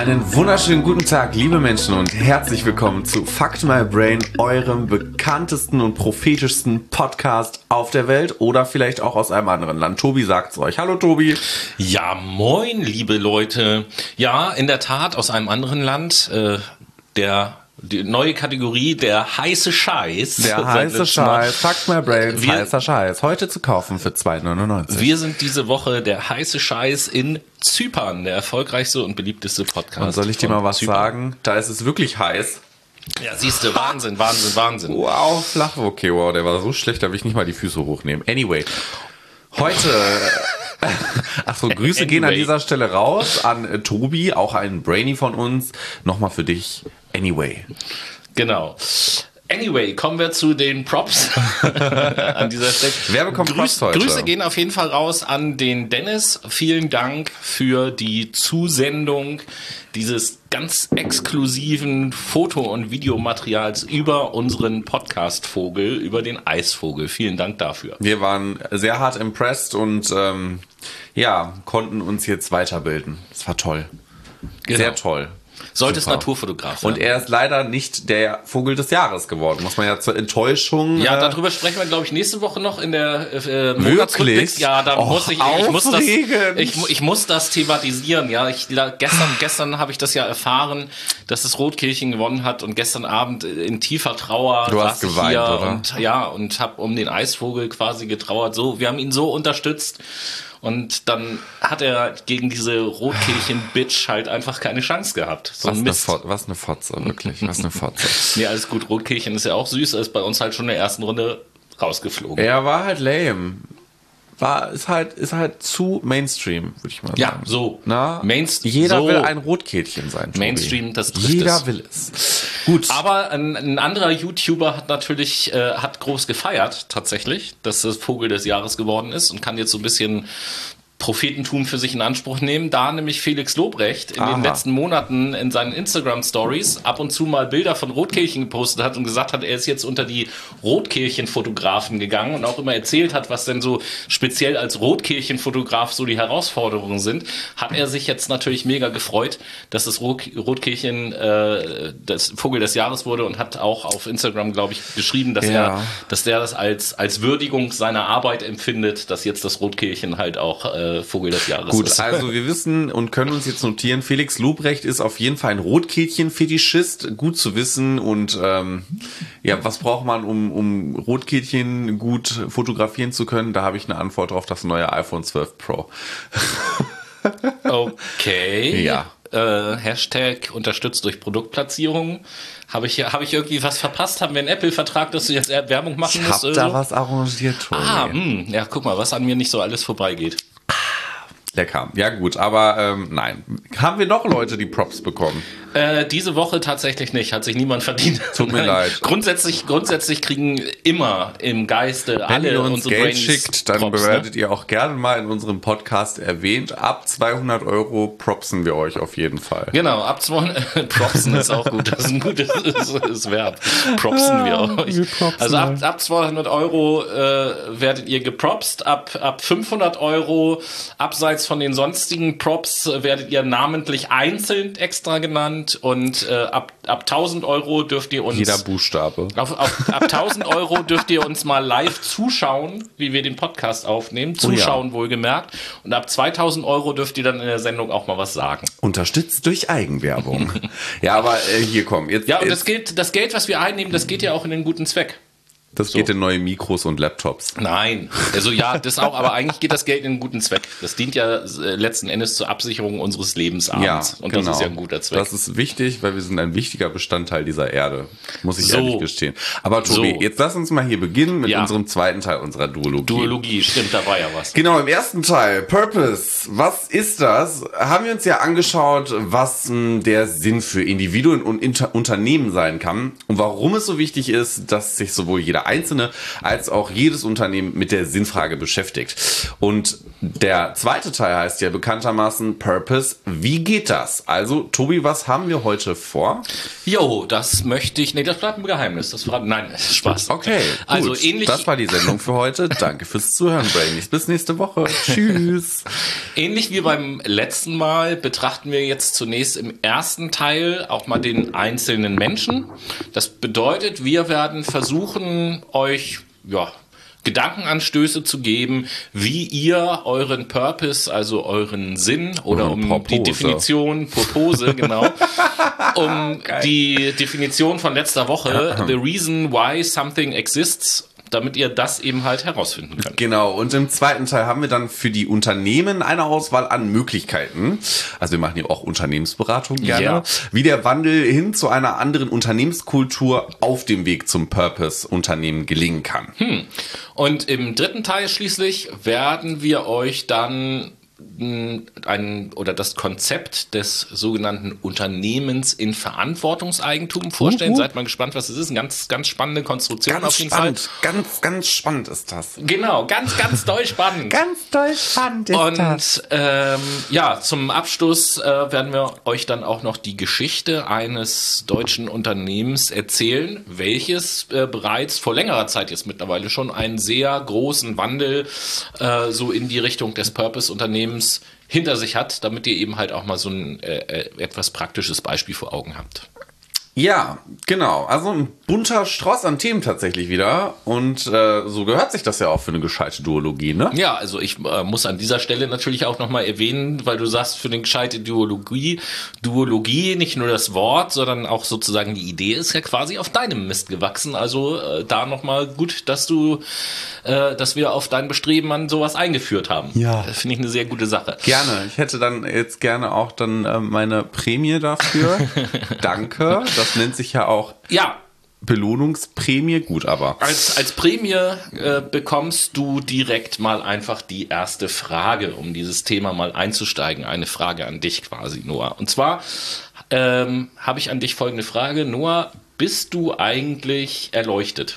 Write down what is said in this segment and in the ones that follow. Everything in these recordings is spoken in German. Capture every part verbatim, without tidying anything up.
Einen wunderschönen guten Tag, liebe Menschen, und herzlich willkommen zu Fuck My Brain, eurem bekanntesten und prophetischsten Podcast auf der Welt oder vielleicht auch aus einem anderen Land. Tobi sagt's euch. Hallo Tobi. Ja, moin, liebe Leute. Ja, in der Tat aus einem anderen Land. Äh, der die neue Kategorie, der heiße Scheiß. Der heiße Scheiß. Fuck My Brain, wir, heißer Scheiß. Heute zu kaufen für zwei neunundneunzig. Wir sind diese Woche der heiße Scheiß in Zypern, der erfolgreichste und beliebteste Podcast. Und soll ich dir mal was Zypern. sagen? Da ist es wirklich heiß. Ja, siehst du, Wahnsinn, Wahnsinn, Wahnsinn. Wow, flach, okay, wow, der war so schlecht, da will ich nicht mal die Füße hochnehmen. Anyway, heute... Achso, Grüße anyway. Gehen an dieser Stelle raus an äh, Tobi, auch ein Brainy von uns. Nochmal für dich. Anyway. Genau. Anyway, kommen wir zu den Props an dieser Stelle. Wer bekommt Grüß, Props heute? Grüße gehen auf jeden Fall raus an den Dennis. Vielen Dank für die Zusendung dieses ganz exklusiven Foto- und Videomaterials über unseren Podcast-Vogel, über den Eisvogel. Vielen Dank dafür. Wir waren sehr hart impressed und ähm, ja, konnten uns jetzt weiterbilden. Es war toll. Genau. Sehr toll. Solltest Naturfotograf sein. Und er ist leider nicht der Vogel des Jahres geworden, muss man ja zur Enttäuschung... Ja, äh, darüber sprechen wir, glaube ich, nächste Woche noch in der äh, Monatsrückblick. Ja, da Och, muss ich, ich muss das, ich, ich muss das thematisieren. Ja, ich, gestern, gestern habe ich das ja erfahren, dass das Rotkirchen gewonnen hat und gestern Abend in tiefer Trauer du hast saß geweint, ich hier oder? und ja und habe um den Eisvogel quasi getrauert. So, wir haben ihn so unterstützt. Und dann hat er gegen diese Rotkirchen-Bitch halt einfach keine Chance gehabt. So was, ein eine Mist. Fo- was eine Fotze, wirklich. Was eine Fotze. Nee, alles gut. Rotkirchen ist ja auch süß. Er ist bei uns halt schon in der ersten Runde rausgeflogen. Er war halt lame. War, ist halt, ist halt zu Mainstream, würde ich mal sagen. Ja, so. Na? Mainst- Jeder so will ein Rotkehlchen sein, Tobi. Mainstream, das trifft Jeder es. will es. Gut. Aber ein, ein anderer YouTuber hat natürlich äh, hat groß gefeiert, tatsächlich, dass das Vogel des Jahres geworden ist und kann jetzt so ein bisschen Prophetentum für sich in Anspruch nehmen, da nämlich Felix Lobrecht in Aha. den letzten Monaten in seinen Instagram-Stories ab und zu mal Bilder von Rotkirchen gepostet hat und gesagt hat, er ist jetzt unter die Rotkirchen-Fotografen gegangen und auch immer erzählt hat, was denn so speziell als Rotkirchen-Fotograf so die Herausforderungen sind, hat er sich jetzt natürlich mega gefreut, dass das Rot- Rotkirchen äh, das Vogel des Jahres wurde und hat auch auf Instagram, glaube ich, geschrieben, dass Ja. er, dass der das als, als Würdigung seiner Arbeit empfindet, dass jetzt das Rotkirchen halt auch äh, Vogel des Jahres Gut, ist. also wir wissen und können uns jetzt notieren, Felix Lobrecht ist auf jeden Fall ein Rotkehlchen-Fetischist, gut zu wissen. Und ähm, ja, was braucht man, um, um Rotkehlchen gut fotografieren zu können? Da habe ich eine Antwort drauf, das neue iPhone zwölf Pro. Okay. Ja. Äh, Hashtag unterstützt durch Produktplatzierung. Habe ich, hab ich irgendwie was verpasst? Haben wir einen Apple-Vertrag, dass du jetzt Werbung machen Ich musst? habe da was arrangiert, Tobi. Ah, mh, ja, guck mal, was an mir nicht so alles vorbeigeht. Lecker. Ja gut, aber ähm, nein. Haben wir noch Leute, die Props bekommen? Äh, diese Woche tatsächlich nicht, hat sich niemand verdient. Tut mir Nein. leid. Grundsätzlich, grundsätzlich kriegen immer im Geiste Wenn alle ihr uns unsere Geld Brainies schickt, dann Props, werdet ne? ihr auch gerne mal in unserem Podcast erwähnt. Ab zweihundert Euro propsen wir euch auf jeden Fall. Genau, ab zweihundert Propsen ist auch gut. Das ist ein gutes ist, ist Verb. Propsen wir euch. Wir propsen also ab, euch. ab zweihundert Euro äh, werdet ihr gepropst. Ab, ab fünfhundert Euro, abseits von den sonstigen Props, äh, werdet ihr namentlich einzeln extra genannt. Und äh, ab, ab tausend Euro dürft ihr uns... Jeder Buchstabe. Auf, auf, ab tausend Euro dürft ihr uns mal live zuschauen, wie wir den Podcast aufnehmen. Oh ja. Zuschauen wohlgemerkt. Und ab zweitausend Euro dürft ihr dann in der Sendung auch mal was sagen. Unterstützt durch Eigenwerbung. Ja, aber äh, hier komm. Jetzt, Ja, und jetzt, das, Geld, das Geld, was wir einnehmen, das geht ja auch in den guten Zweck. das geht in neue Mikros und Laptops. Nein, also ja, das auch, aber eigentlich geht das Geld in einen guten Zweck. Das dient ja äh, letzten Endes zur Absicherung unseres Lebensabends. Ja, und genau. das ist ja ein guter Zweck. Das ist wichtig, weil wir sind ein wichtiger Bestandteil dieser Erde. Muss ich So. ehrlich gestehen. Aber Tobi, So. jetzt lass uns mal hier beginnen mit Ja. unserem zweiten Teil unserer Duologie. Duologie, stimmt, da war ja was. Genau, im ersten Teil, Purpose, was ist das? Haben wir uns ja angeschaut, was mh, der Sinn für Individuen und Inter- Unternehmen sein kann und warum es so wichtig ist, dass sich sowohl jeder Einzelne als auch jedes Unternehmen mit der Sinnfrage beschäftigt. Und der zweite Teil heißt ja bekanntermaßen Purpose, wie geht das? Also, Tobi, was haben wir heute vor? Jo, das möchte ich, nee, das bleibt ein Geheimnis. Das verraten, nein, Spaß. Okay, gut. Also ähnlich. Das war die Sendung für heute. Danke fürs Zuhören, Brainies. Bis nächste Woche. Tschüss. Ähnlich wie beim letzten Mal betrachten wir jetzt zunächst im ersten Teil auch mal den einzelnen Menschen. Das bedeutet, wir werden versuchen, euch ja, Gedankenanstöße zu geben, wie ihr euren Purpose, also euren Sinn oder Euren um Purpose. die Definition, Purpose, genau, um die Definition von letzter Woche, the reason why something exists, damit ihr das eben halt herausfinden könnt. Genau, und im zweiten Teil haben wir dann für die Unternehmen eine Auswahl an Möglichkeiten. Also wir machen hier auch Unternehmensberatung gerne. Ja. Wie der Wandel hin zu einer anderen Unternehmenskultur auf dem Weg zum Purpose-Unternehmen gelingen kann. Hm. Und im dritten Teil schließlich werden wir euch dann ein oder das Konzept des sogenannten Unternehmens in Verantwortungseigentum vorstellen. Uh, uh. Seid mal gespannt, was es ist. Eine ganz, ganz spannende Konstruktion Ganz auf jeden spannend, Fall. ganz, ganz spannend ist das. Genau, ganz, ganz doll spannend. Ganz doll spannend ist Und ähm, ja, zum Abschluss äh, werden wir euch dann auch noch die Geschichte eines deutschen Unternehmens erzählen, welches äh, bereits vor längerer Zeit jetzt mittlerweile schon einen sehr großen Wandel äh, so in die Richtung des Purpose-Unternehmens hinter sich hat, damit ihr eben halt auch mal so ein äh, etwas praktisches Beispiel vor Augen habt. Ja, genau. Also ein bunter Strauß an Themen tatsächlich wieder. Und äh, so gehört sich das ja auch für eine gescheite Duologie, ne? Ja, also ich äh, muss an dieser Stelle natürlich auch nochmal erwähnen, weil du sagst, für eine gescheite Duologie, Duologie, nicht nur das Wort, sondern auch sozusagen die Idee ist ja quasi auf deinem Mist gewachsen. Also äh, da nochmal gut, dass du, äh, dass wir auf dein Bestreben an sowas eingeführt haben. Ja. Das finde ich eine sehr gute Sache. Gerne. Ich hätte dann jetzt gerne auch dann äh, meine Prämie dafür. Danke. Das nennt sich ja auch Ja. Belohnungsprämie. Gut, aber Als, als Prämie äh, bekommst du direkt mal einfach die erste Frage, um dieses Thema mal einzusteigen. Eine Frage an dich quasi, Noah. Und zwar ähm, habe ich an dich folgende Frage. Noah, bist du eigentlich erleuchtet?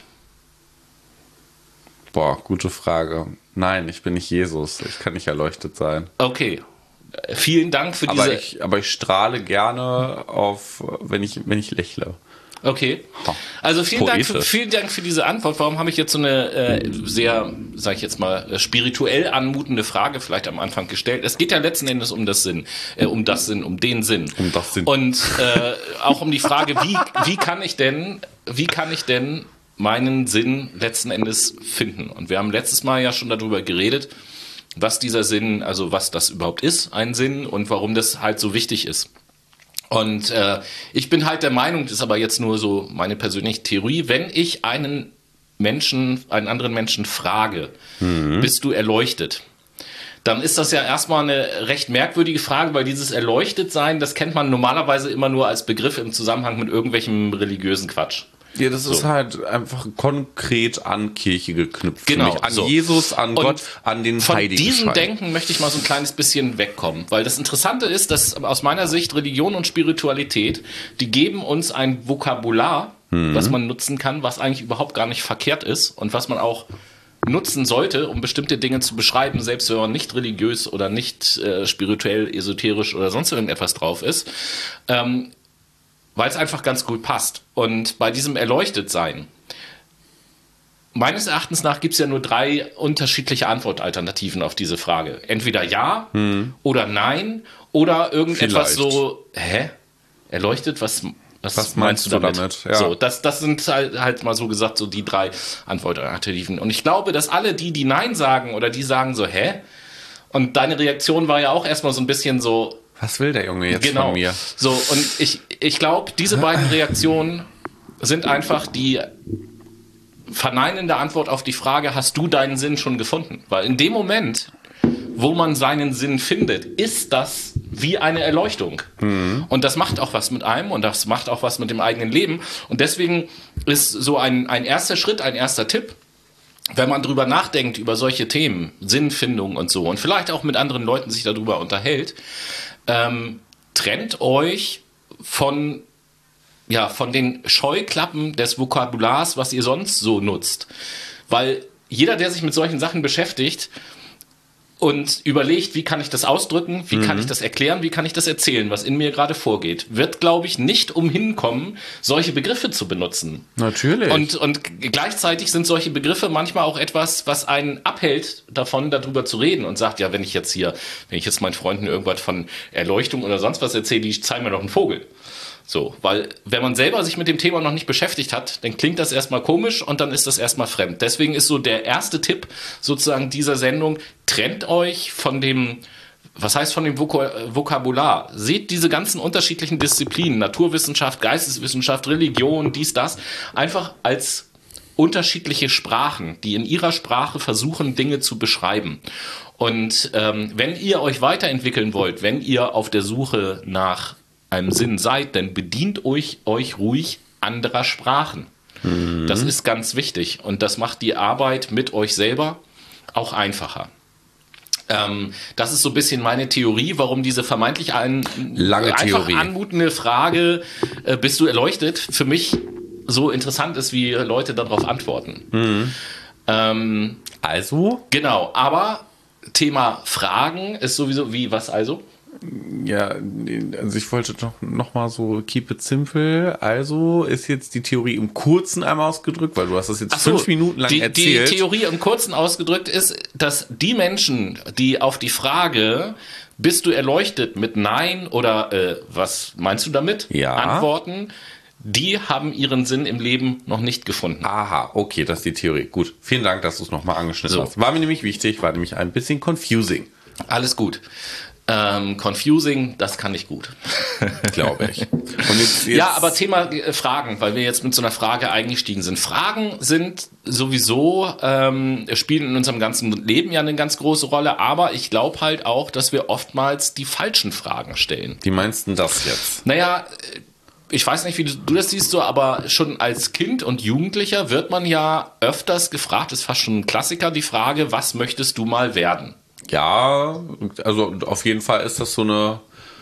boah, gute Frage. Nein, ich bin nicht Jesus. Ich kann nicht erleuchtet sein. Okay. Vielen Dank für Aber diese... ich, aber ich strahle gerne auf, wenn ich, wenn ich lächle. Okay. Also vielen Dank, für, Poetisch. vielen Dank für diese Antwort. Warum habe ich jetzt so eine äh, sehr, sage ich jetzt mal, äh, spirituell anmutende Frage vielleicht am Anfang gestellt? Es geht ja letzten Endes um das Sinn, äh, um das Sinn, um den Sinn. Um das Sinn. Und äh, auch um die Frage, wie, wie kann ich denn, wie kann ich denn meinen Sinn letzten Endes finden? Und wir haben letztes Mal ja schon darüber geredet, was dieser Sinn, also was das überhaupt ist, ein Sinn, und warum das halt so wichtig ist. Und äh, ich bin halt der Meinung, das ist aber jetzt nur so meine persönliche Theorie, wenn ich einen Menschen, einen anderen Menschen frage, mhm. bist du erleuchtet? Dann ist das ja erstmal eine recht merkwürdige Frage, weil dieses Erleuchtetsein, das kennt man normalerweise immer nur als Begriff im Zusammenhang mit irgendwelchem religiösen Quatsch. Ja, das So. ist halt einfach konkret an Kirche geknüpft. Genau, Für mich. An so. Jesus, an Und Gott, an den Von Heiligen diesem Schein. Denken möchte ich mal so ein kleines bisschen wegkommen, weil das Interessante ist, dass aus meiner Sicht Religion und Spiritualität, die geben uns ein Vokabular, Mhm. was man nutzen kann, was eigentlich überhaupt gar nicht verkehrt ist und was man auch nutzen sollte, um bestimmte Dinge zu beschreiben, selbst wenn man nicht religiös oder nicht äh, spirituell, esoterisch oder sonst irgendetwas drauf ist. Ähm, weil es einfach ganz gut passt. Und bei diesem Erleuchtetsein, meines Erachtens nach gibt es ja nur drei unterschiedliche Antwortalternativen auf diese Frage. Entweder ja hm. oder nein oder irgendetwas Vielleicht. so, hä? Erleuchtet? Was, was, Was meinst du damit? damit? Ja. So, das, das sind halt, halt mal so gesagt so die drei Antwortalternativen. Und ich glaube, dass alle die, die nein sagen oder die sagen so, hä? Und deine Reaktion war ja auch erstmal so ein bisschen so, Was will der Junge jetzt genau. von mir? So, und ich, ich glaube, diese beiden Reaktionen sind einfach die verneinende Antwort auf die Frage, hast du deinen Sinn schon gefunden? Weil in dem Moment, wo man seinen Sinn findet, ist das wie eine Erleuchtung. Mhm. Und das macht auch was mit einem und das macht auch was mit dem eigenen Leben. Und deswegen ist so ein, ein erster Schritt, ein erster Tipp, wenn man drüber nachdenkt, über solche Themen, Sinnfindung und so, und vielleicht auch mit anderen Leuten sich darüber unterhält, Ähm, trennt euch von, ja, von den Scheuklappen des Vokabulars, was ihr sonst so nutzt. Weil jeder, der sich mit solchen Sachen beschäftigt, und überlegt, wie kann ich das ausdrücken, wie mhm. kann ich das erklären, wie kann ich das erzählen, was in mir gerade vorgeht, wird, glaube ich, nicht umhin kommen, solche Begriffe zu benutzen. Natürlich. Und, und gleichzeitig sind solche Begriffe manchmal auch etwas, was einen abhält davon, darüber zu reden und sagt, ja, wenn ich jetzt hier, wenn ich jetzt meinen Freunden irgendwas von Erleuchtung oder sonst was erzähle, die zeigen mir doch einen Vogel. So, weil wenn man selber sich mit dem Thema noch nicht beschäftigt hat, dann klingt das erstmal komisch und dann ist das erstmal fremd. Deswegen ist so der erste Tipp sozusagen dieser Sendung, trennt euch von dem, was heißt von dem Vok- Vokabular? Seht diese ganzen unterschiedlichen Disziplinen, Naturwissenschaft, Geisteswissenschaft, Religion, dies, das, einfach als unterschiedliche Sprachen, die in ihrer Sprache versuchen, Dinge zu beschreiben. Und ähm, wenn ihr euch weiterentwickeln wollt, wenn ihr auf der Suche nach einem Sinn seid, dann bedient euch, euch ruhig anderer Sprachen. Mhm. Das ist ganz wichtig und das macht die Arbeit mit euch selber auch einfacher. Ähm, das ist so ein bisschen meine Theorie, warum diese vermeintlich ein, Lange einfach Theorie. anmutende Frage, äh, bist du erleuchtet, für mich so interessant ist, wie Leute darauf antworten. Mhm. Ähm, also? Genau, aber Thema Fragen ist sowieso, wie, was also? Ja, also ich wollte doch noch mal so keep it simple. Also ist jetzt die Theorie im Kurzen einmal ausgedrückt, weil du hast das jetzt so, fünf Minuten lang die, erzählt. Die Theorie im Kurzen ausgedrückt ist, dass die Menschen, die auf die Frage, bist du erleuchtet, mit Nein oder äh, was meinst du damit, ja. antworten, die haben ihren Sinn im Leben noch nicht gefunden. Aha, okay, das ist die Theorie. Gut, vielen Dank, dass du es nochmal angeschnitten So. hast. War mir nämlich wichtig, war nämlich ein bisschen confusing. Alles gut. Ähm, confusing, das kann ich gut. Glaube ich. Und jetzt, jetzt Ja, aber Thema äh, Fragen, weil wir jetzt mit so einer Frage eingestiegen sind. Fragen sind sowieso, ähm, spielen in unserem ganzen Leben ja eine ganz große Rolle, aber ich glaube halt auch, dass wir oftmals die falschen Fragen stellen. Wie meinst du das jetzt? Naja, ich weiß nicht, wie du das siehst, so, aber schon als Kind und Jugendlicher wird man ja öfters gefragt, ist fast schon ein Klassiker, die Frage, was möchtest du mal werden? Ja, also auf jeden Fall ist das so eine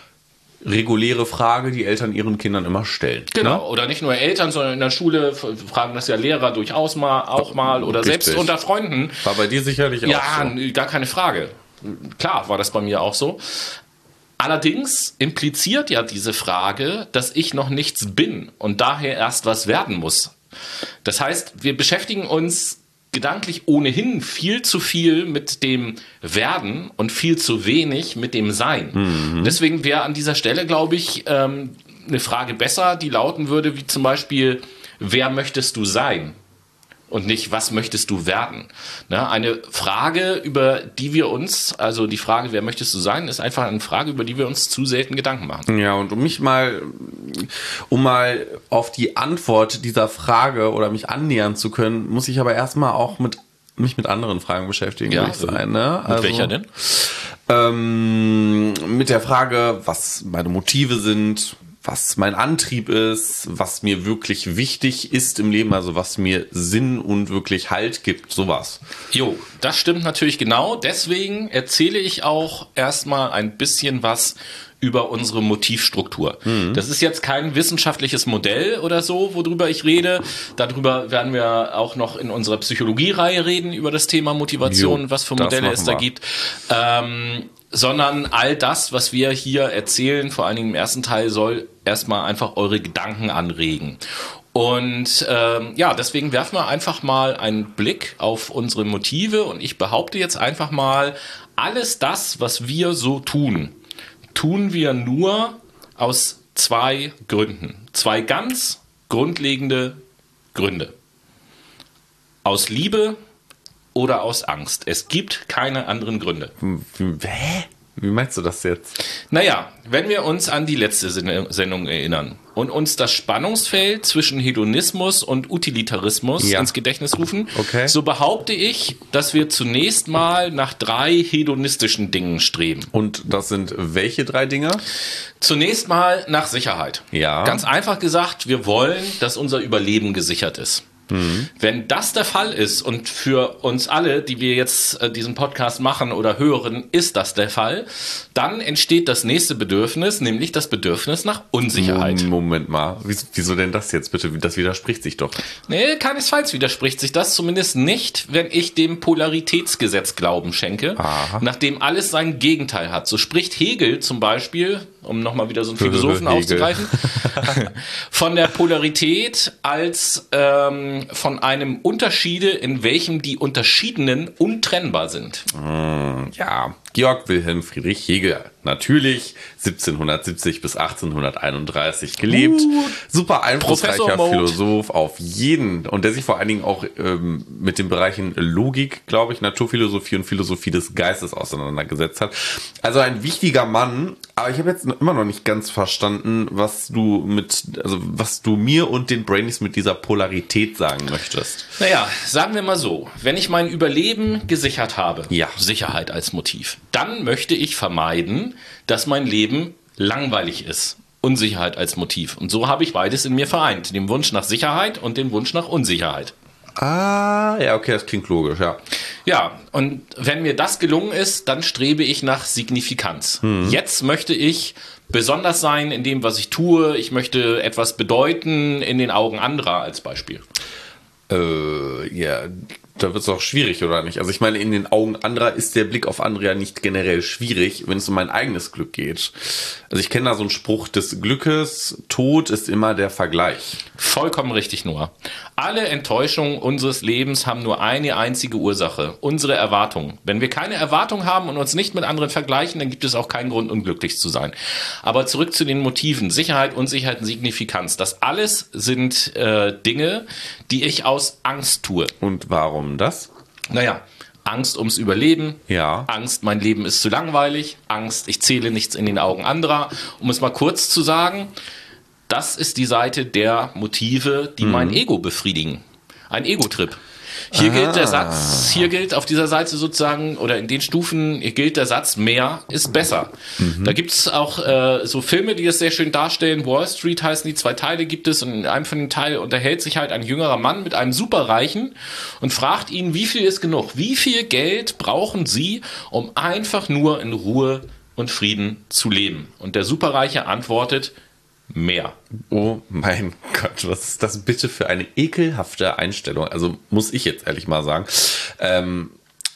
reguläre Frage, die Eltern ihren Kindern immer stellen. Genau, ne? Oder nicht nur Eltern, sondern in der Schule fragen das ja Lehrer durchaus mal, auch mal oder Richtig. selbst unter Freunden. War bei dir sicherlich Ja, auch so. gar keine Frage. Klar war das bei mir auch so. Allerdings impliziert ja diese Frage, dass ich noch nichts bin und daher erst was werden muss. Das heißt, wir beschäftigen uns gedanklich ohnehin viel zu viel mit dem Werden und viel zu wenig mit dem Sein. Mhm. Deswegen wäre an dieser Stelle, glaube ich, ähm, eine Frage besser, die lauten würde, wie zum Beispiel, wer möchtest du sein? Und nicht, was möchtest du werden? Ne? Eine Frage, über die wir uns, also die Frage, wer möchtest du sein, ist einfach eine Frage, über die wir uns zu selten Gedanken machen. Ja, und um mich mal, um mal auf die Antwort dieser Frage oder mich annähern zu können, muss ich aber erstmal auch mit mich mit anderen Fragen beschäftigen, Ja, würde ich sagen. Ne? Mit also, welcher denn? Ähm, mit der Frage, was meine Motive sind, was mein Antrieb ist, was mir wirklich wichtig ist im Leben, also was mir Sinn und wirklich Halt gibt, sowas. Jo, das stimmt natürlich genau. Deswegen erzähle ich auch erstmal ein bisschen was über unsere Motivstruktur. Mhm. Das ist jetzt kein wissenschaftliches Modell oder so, worüber ich rede. Darüber werden wir auch noch in unserer Psychologie-Reihe reden, über das Thema Motivation, jo, was für Modelle es da wir. gibt. Ähm, sondern all das, was wir hier erzählen, vor allen Dingen im ersten Teil, soll erstmal einfach eure Gedanken anregen. Und ähm, ja, deswegen werfen wir einfach mal einen Blick auf unsere Motive und ich behaupte jetzt einfach mal, alles das, was wir so tun, tun wir nur aus zwei Gründen. Zwei ganz grundlegende Gründe. Aus Liebe oder aus Angst. Es gibt keine anderen Gründe. Hä? Wie meinst du das jetzt? Naja, wenn wir uns an die letzte Sendung erinnern und uns das Spannungsfeld zwischen Hedonismus und Utilitarismus ja. ins Gedächtnis rufen, okay. so behaupte ich, dass wir zunächst mal nach drei hedonistischen Dingen streben. Und das sind welche drei Dinge? Zunächst mal nach Sicherheit. Ja. Ganz einfach gesagt, wir wollen, dass unser Überleben gesichert ist. Mhm. Wenn das der Fall ist und für uns alle, die wir jetzt äh, diesen Podcast machen oder hören, ist das der Fall, dann entsteht das nächste Bedürfnis, nämlich das Bedürfnis nach Unsicherheit. Moment mal, wieso, wieso denn das jetzt bitte? Das widerspricht sich doch. Nee, keinesfalls widerspricht sich das, zumindest nicht, wenn ich dem Polaritätsgesetz Glauben schenke, Aha. nachdem alles sein Gegenteil hat. So spricht Hegel zum Beispiel, um nochmal wieder so einen Philosophen aufzugreifen, von der Polarität als ähm, von einem Unterschiede, in welchem die Unterschiedenen untrennbar sind. Ja, Georg Wilhelm Friedrich Hegel, natürlich siebzehnhundertsiebzig bis achtzehnhunderteinunddreißig gelebt. Uh, Super einflussreicher Philosoph auf jeden. Und der sich vor allen Dingen auch ähm, mit den Bereichen Logik, glaube ich, Naturphilosophie und Philosophie des Geistes auseinandergesetzt hat. Also ein wichtiger Mann. Aber ich habe jetzt immer noch nicht ganz verstanden, was du mit, also was du mir und den Brainies mit dieser Polarität sagen möchtest. Naja, sagen wir mal so, wenn ich mein Überleben gesichert habe, ja. Sicherheit als Motiv, dann möchte ich vermeiden, dass mein Leben langweilig ist. Unsicherheit als Motiv. Und so habe ich beides in mir vereint. Den Wunsch nach Sicherheit und den Wunsch nach Unsicherheit. Ah, ja, okay, das klingt logisch, ja. Ja, und wenn mir das gelungen ist, dann strebe ich nach Signifikanz. Hm. Jetzt möchte ich besonders sein in dem, was ich tue. Ich möchte etwas bedeuten in den Augen anderer als Beispiel. Äh, ja, da wird es auch schwierig, oder nicht? Also ich meine, in den Augen anderer ist der Blick auf andere ja nicht generell schwierig, wenn es um mein eigenes Glück geht. Also ich kenne da so einen Spruch des Glückes, Tod ist immer der Vergleich. Vollkommen richtig, Noah. Alle Enttäuschungen unseres Lebens haben nur eine einzige Ursache, unsere Erwartungen. Wenn wir keine Erwartung haben und uns nicht mit anderen vergleichen, dann gibt es auch keinen Grund, unglücklich zu sein. Aber zurück zu den Motiven, Sicherheit, Unsicherheit und Signifikanz. Das alles sind äh, Dinge, die ich aus Angst tue. Und warum das? Naja, Angst ums Überleben, ja. Angst, mein Leben ist zu langweilig, Angst, ich zähle nichts in den Augen anderer. Um es mal kurz zu sagen, das ist die Seite der Motive, die mhm. mein Ego befriedigen. Ein Ego-Trip. Hier ah. gilt der Satz, hier gilt auf dieser Seite sozusagen, oder in den Stufen, hier gilt der Satz, mehr ist besser. Mhm. Da gibt es auch äh, so Filme, die das sehr schön darstellen. Wall Street heißen die, zwei Teile gibt es, und in einem von den Teilen unterhält sich halt ein jüngerer Mann mit einem Superreichen und fragt ihn, wie viel ist genug? Wie viel Geld brauchen Sie, um einfach nur in Ruhe und Frieden zu leben? Und der Superreiche antwortet, mehr. Oh mein Gott, was ist das bitte für eine ekelhafte Einstellung? Also muss ich jetzt ehrlich mal sagen. Ähm,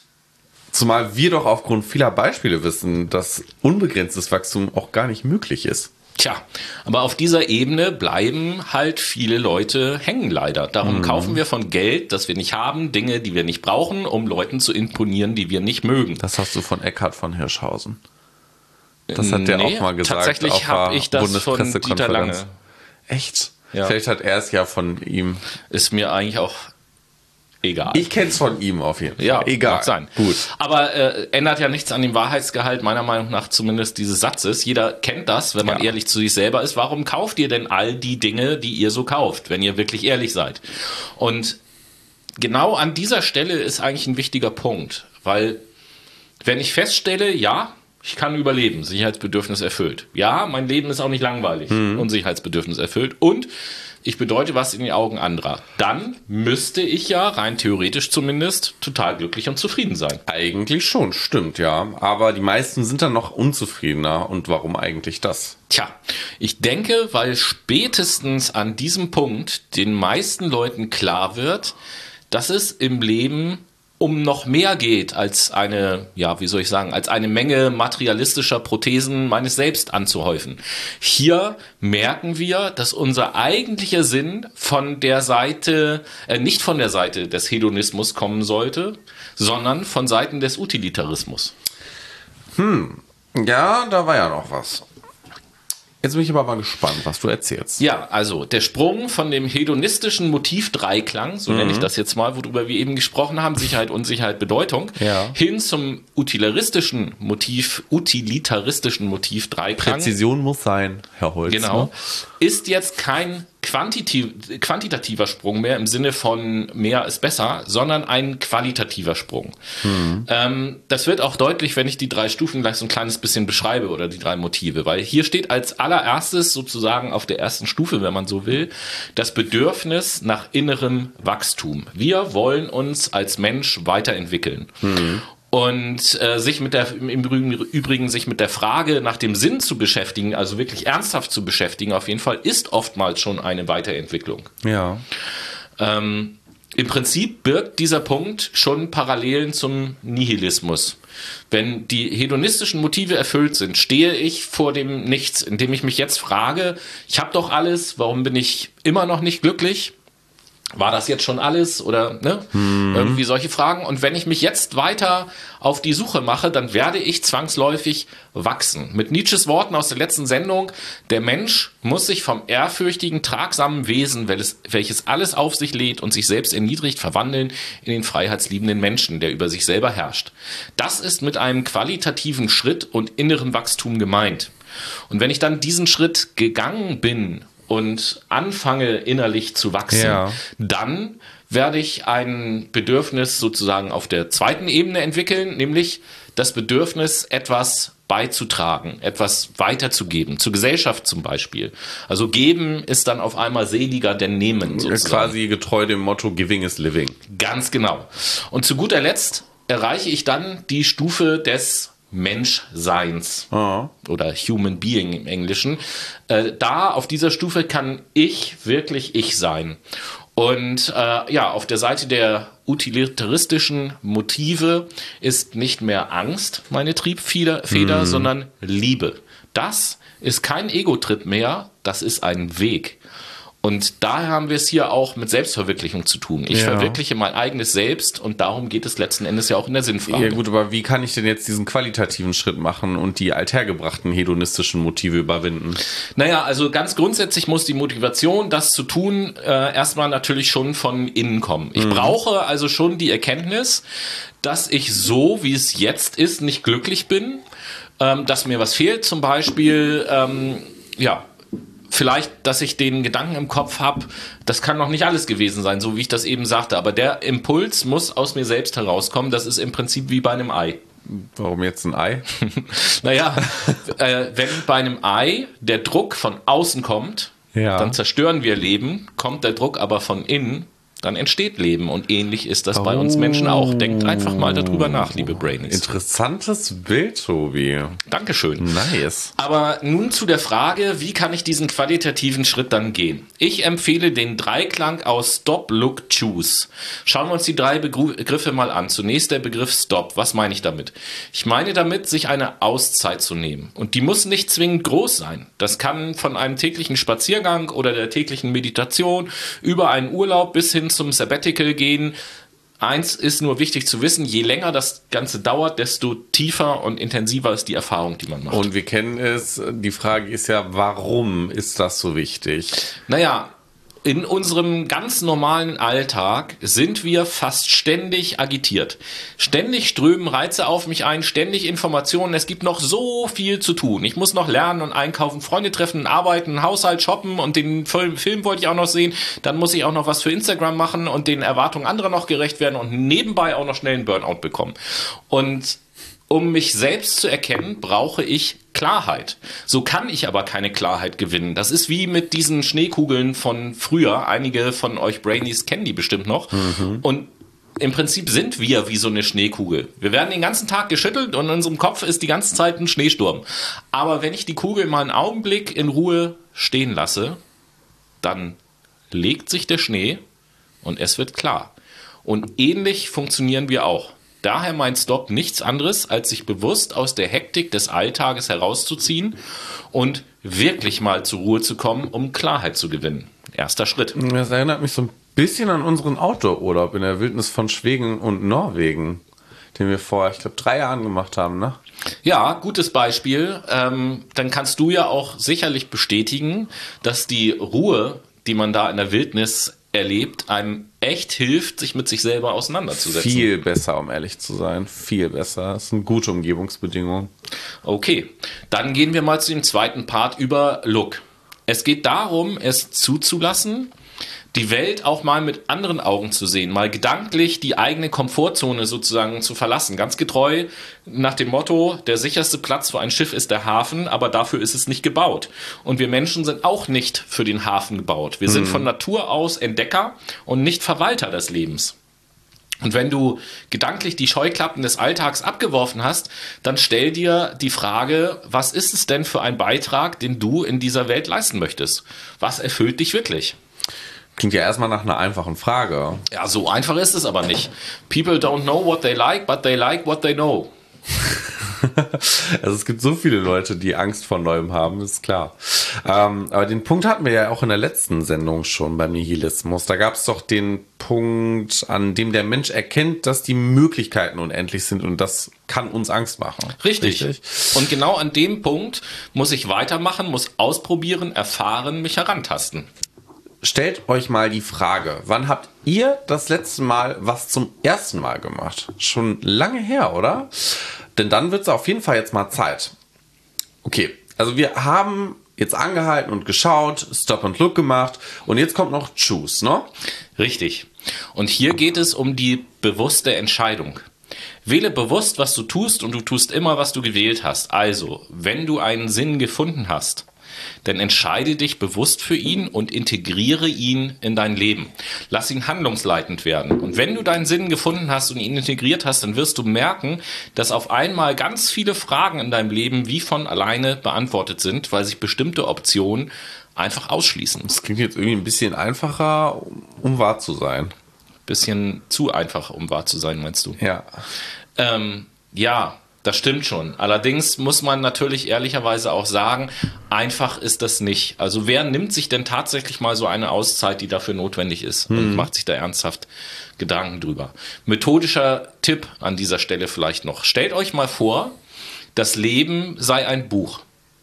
zumal wir doch aufgrund vieler Beispiele wissen, dass unbegrenztes Wachstum auch gar nicht möglich ist. Tja, aber auf dieser Ebene bleiben halt viele Leute hängen leider. Darum mhm. kaufen wir von Geld, das wir nicht haben, Dinge, die wir nicht brauchen, um Leuten zu imponieren, die wir nicht mögen. Das hast du von Eckhard von Hirschhausen. Das hat der nee, auch mal gesagt. Tatsächlich habe ich das von Dieter Lange. Echt? Ja. Vielleicht hat er es ja von ihm. Ist mir eigentlich auch egal. Ich kenne es von ihm auf jeden Fall. Ja, egal. Mag sein. Gut. Aber äh, ändert ja nichts an dem Wahrheitsgehalt, meiner Meinung nach zumindest dieses Satzes. Jeder kennt das, wenn man ja. ehrlich zu sich selber ist. Warum kauft ihr denn all die Dinge, die ihr so kauft, wenn ihr wirklich ehrlich seid? Und genau an dieser Stelle ist eigentlich ein wichtiger Punkt. Weil wenn ich feststelle, ja, ich kann überleben, Sicherheitsbedürfnis erfüllt. Ja, mein Leben ist auch nicht langweilig, mhm. Unsicherheitsbedürfnis erfüllt. Und ich bedeute was in den Augen anderer. Dann müsste ich ja, rein theoretisch zumindest, total glücklich und zufrieden sein. Eigentlich schon, stimmt, ja. Aber die meisten sind dann noch unzufriedener. Und warum eigentlich das? Tja, ich denke, weil spätestens an diesem Punkt den meisten Leuten klar wird, dass es im Leben um noch mehr geht als eine, ja, wie soll ich sagen, als eine Menge materialistischer Prothesen meines Selbst anzuhäufen. Hier merken wir, dass unser eigentlicher Sinn von der Seite, äh, nicht von der Seite des Hedonismus kommen sollte, sondern von Seiten des Utilitarismus. Hm, ja, da war ja noch was. Jetzt bin ich aber mal gespannt, was du erzählst. Ja, also der Sprung von dem hedonistischen Motiv-Dreiklang, so mhm. nenne ich das jetzt mal, worüber wir eben gesprochen haben, Sicherheit, Unsicherheit, Bedeutung, ja. hin zum utilitaristischen Motiv, utilitaristischen Motiv-Dreiklang. Präzision muss sein, Herr Holz. Genau. Ist jetzt kein quantitativ, quantitativer Sprung mehr im Sinne von mehr ist besser, sondern ein qualitativer Sprung. Mhm. Ähm, das wird auch deutlich, wenn ich die drei Stufen gleich so ein kleines bisschen beschreibe oder die drei Motive, weil hier steht als allererstes sozusagen auf der ersten Stufe, wenn man so will, das Bedürfnis nach innerem Wachstum. Wir wollen uns als Mensch weiterentwickeln. Mhm. Und äh, sich mit der, im Übrigen, Übrigen sich mit der Frage nach dem Sinn zu beschäftigen, also wirklich ernsthaft zu beschäftigen, auf jeden Fall, ist oftmals schon eine Weiterentwicklung. Ja. Ähm, Im Prinzip birgt dieser Punkt schon Parallelen zum Nihilismus. Wenn die hedonistischen Motive erfüllt sind, stehe ich vor dem Nichts, indem ich mich jetzt frage, ich habe doch alles, warum bin ich immer noch nicht glücklich? War das jetzt schon alles oder ne? Hm. Irgendwie solche Fragen. Und wenn ich mich jetzt weiter auf die Suche mache, dann werde ich zwangsläufig wachsen. Mit Nietzsches Worten aus der letzten Sendung, der Mensch muss sich vom ehrfürchtigen, tragsamen Wesen, welches alles auf sich lädt und sich selbst erniedrigt, verwandeln in den freiheitsliebenden Menschen, der über sich selber herrscht. Das ist mit einem qualitativen Schritt und inneren Wachstum gemeint. Und wenn ich dann diesen Schritt gegangen bin und anfange innerlich zu wachsen, ja. dann werde ich ein Bedürfnis sozusagen auf der zweiten Ebene entwickeln, nämlich das Bedürfnis, etwas beizutragen, etwas weiterzugeben, zur Gesellschaft zum Beispiel. Also geben ist dann auf einmal seliger denn nehmen sozusagen. Ist quasi getreu dem Motto Giving is Living. Ganz genau. Und zu guter Letzt erreiche ich dann die Stufe des Menschseins oh. oder Human Being im Englischen. Äh, da auf dieser Stufe kann ich wirklich ich sein. Und äh, ja, auf der Seite der utilitaristischen Motive ist nicht mehr Angst meine Triebfeder, Feder, mm. sondern Liebe. Das ist kein Ego-Trip mehr, das ist ein Weg. Und daher haben wir es hier auch mit Selbstverwirklichung zu tun. Ich ja. verwirkliche mein eigenes Selbst und darum geht es letzten Endes ja auch in der Sinnfrage. Ja gut, aber wie kann ich denn jetzt diesen qualitativen Schritt machen und die althergebrachten hedonistischen Motive überwinden? Naja, also ganz grundsätzlich muss die Motivation, das zu tun, äh, erstmal natürlich schon von innen kommen. Ich mhm. brauche also schon die Erkenntnis, dass ich so, wie es jetzt ist, nicht glücklich bin, ähm, dass mir was fehlt, zum Beispiel, ähm, ja, vielleicht, dass ich den Gedanken im Kopf habe, das kann noch nicht alles gewesen sein, so wie ich das eben sagte. Aber der Impuls muss aus mir selbst herauskommen. Das ist im Prinzip wie bei einem Ei. Warum jetzt ein Ei? Naja, äh, wenn bei einem Ei der Druck von außen kommt, ja. dann zerstören wir Leben. Kommt der Druck aber von innen, dann entsteht Leben. Und ähnlich ist das oh. bei uns Menschen auch. Denkt einfach mal darüber nach, liebe Brainies. Interessantes Bild, Tobi. Dankeschön. Nice. Aber nun zu der Frage, wie kann ich diesen qualitativen Schritt dann gehen? Ich empfehle den Dreiklang aus Stop, Look, Choose. Schauen wir uns die drei Begriffe mal an. Zunächst der Begriff Stop. Was meine ich damit? Ich meine damit, sich eine Auszeit zu nehmen. Und die muss nicht zwingend groß sein. Das kann von einem täglichen Spaziergang oder der täglichen Meditation über einen Urlaub bis hin zum Sabbatical gehen. Eins ist nur wichtig zu wissen, je länger das Ganze dauert, desto tiefer und intensiver ist die Erfahrung, die man macht. Und wir kennen es, die Frage ist ja, warum ist das so wichtig? Naja, in unserem ganz normalen Alltag sind wir fast ständig agitiert. Ständig strömen Reize auf mich ein, ständig Informationen. Es gibt noch so viel zu tun. Ich muss noch lernen und einkaufen, Freunde treffen, arbeiten, Haushalt, shoppen und den Film wollte ich auch noch sehen. Dann muss ich auch noch was für Instagram machen und den Erwartungen anderer noch gerecht werden und nebenbei auch noch schnell einen Burnout bekommen. Und um mich selbst zu erkennen, brauche ich Klarheit. So kann ich aber keine Klarheit gewinnen. Das ist wie mit diesen Schneekugeln von früher. Einige von euch Brainies kennen die bestimmt noch. Mhm. Und im Prinzip sind wir wie so eine Schneekugel. Wir werden den ganzen Tag geschüttelt und in unserem Kopf ist die ganze Zeit ein Schneesturm. Aber wenn ich die Kugel mal einen Augenblick in Ruhe stehen lasse, dann legt sich der Schnee und es wird klar. Und ähnlich funktionieren wir auch. Daher mein Stop nichts anderes, als sich bewusst aus der Hektik des Alltages herauszuziehen und wirklich mal zur Ruhe zu kommen, um Klarheit zu gewinnen. Erster Schritt. Das erinnert mich so ein bisschen an unseren Outdoor-Urlaub in der Wildnis von Schweden und Norwegen, den wir vor, ich glaube, drei Jahren gemacht haben, ne? Ja, gutes Beispiel. Ähm, dann kannst du ja auch sicherlich bestätigen, dass die Ruhe, die man da in der Wildnis erlebt, einem echt hilft, sich mit sich selber auseinanderzusetzen. Viel besser, um ehrlich zu sein. Viel besser. Das sind gute Umgebungsbedingungen. Okay, dann gehen wir mal zu dem zweiten Part über Look. Es geht darum, es zuzulassen, die Welt auch mal mit anderen Augen zu sehen, mal gedanklich die eigene Komfortzone sozusagen zu verlassen. Ganz getreu nach dem Motto, der sicherste Platz für ein Schiff ist der Hafen, aber dafür ist es nicht gebaut. Und wir Menschen sind auch nicht für den Hafen gebaut. Wir sind von Natur aus Entdecker und nicht Verwalter des Lebens. Und wenn du gedanklich die Scheuklappen des Alltags abgeworfen hast, dann stell dir die Frage, was ist es denn für ein Beitrag, den du in dieser Welt leisten möchtest? Was erfüllt dich wirklich? Klingt ja erstmal nach einer einfachen Frage. Ja, so einfach ist es aber nicht. People don't know what they like, but they like what they know. Also es gibt so viele Leute, die Angst vor Neuem haben, ist klar. Ähm, aber den Punkt hatten wir ja auch in der letzten Sendung schon beim Nihilismus. Da gab es doch den Punkt, an dem der Mensch erkennt, dass die Möglichkeiten unendlich sind und das kann uns Angst machen. Richtig. Richtig. Und genau an dem Punkt muss ich weitermachen, muss ausprobieren, erfahren, mich herantasten. Stellt euch mal die Frage, wann habt ihr das letzte Mal was zum ersten Mal gemacht? Schon lange her, oder? Denn dann wird es auf jeden Fall jetzt mal Zeit. Okay, also wir haben jetzt angehalten und geschaut, Stop and Look gemacht und jetzt kommt noch Choose, ne? Richtig. Und hier geht es um die bewusste Entscheidung. Wähle bewusst, was du tust und du tust immer, was du gewählt hast. Also, wenn du einen Sinn gefunden hast, dann entscheide dich bewusst für ihn und integriere ihn in dein Leben. Lass ihn handlungsleitend werden. Und wenn du deinen Sinn gefunden hast und ihn integriert hast, dann wirst du merken, dass auf einmal ganz viele Fragen in deinem Leben wie von alleine beantwortet sind, weil sich bestimmte Optionen einfach ausschließen. Das klingt jetzt irgendwie ein bisschen einfacher, um wahr zu sein. Bisschen zu einfach, um wahr zu sein, meinst du? Ja. Ähm, ja. Das stimmt schon. Allerdings muss man natürlich ehrlicherweise auch sagen, einfach ist das nicht. Also wer nimmt sich denn tatsächlich mal so eine Auszeit, die dafür notwendig ist hm. und macht sich da ernsthaft Gedanken drüber? Methodischer Tipp an dieser Stelle vielleicht noch. Stellt euch mal vor, das Leben sei ein Buch.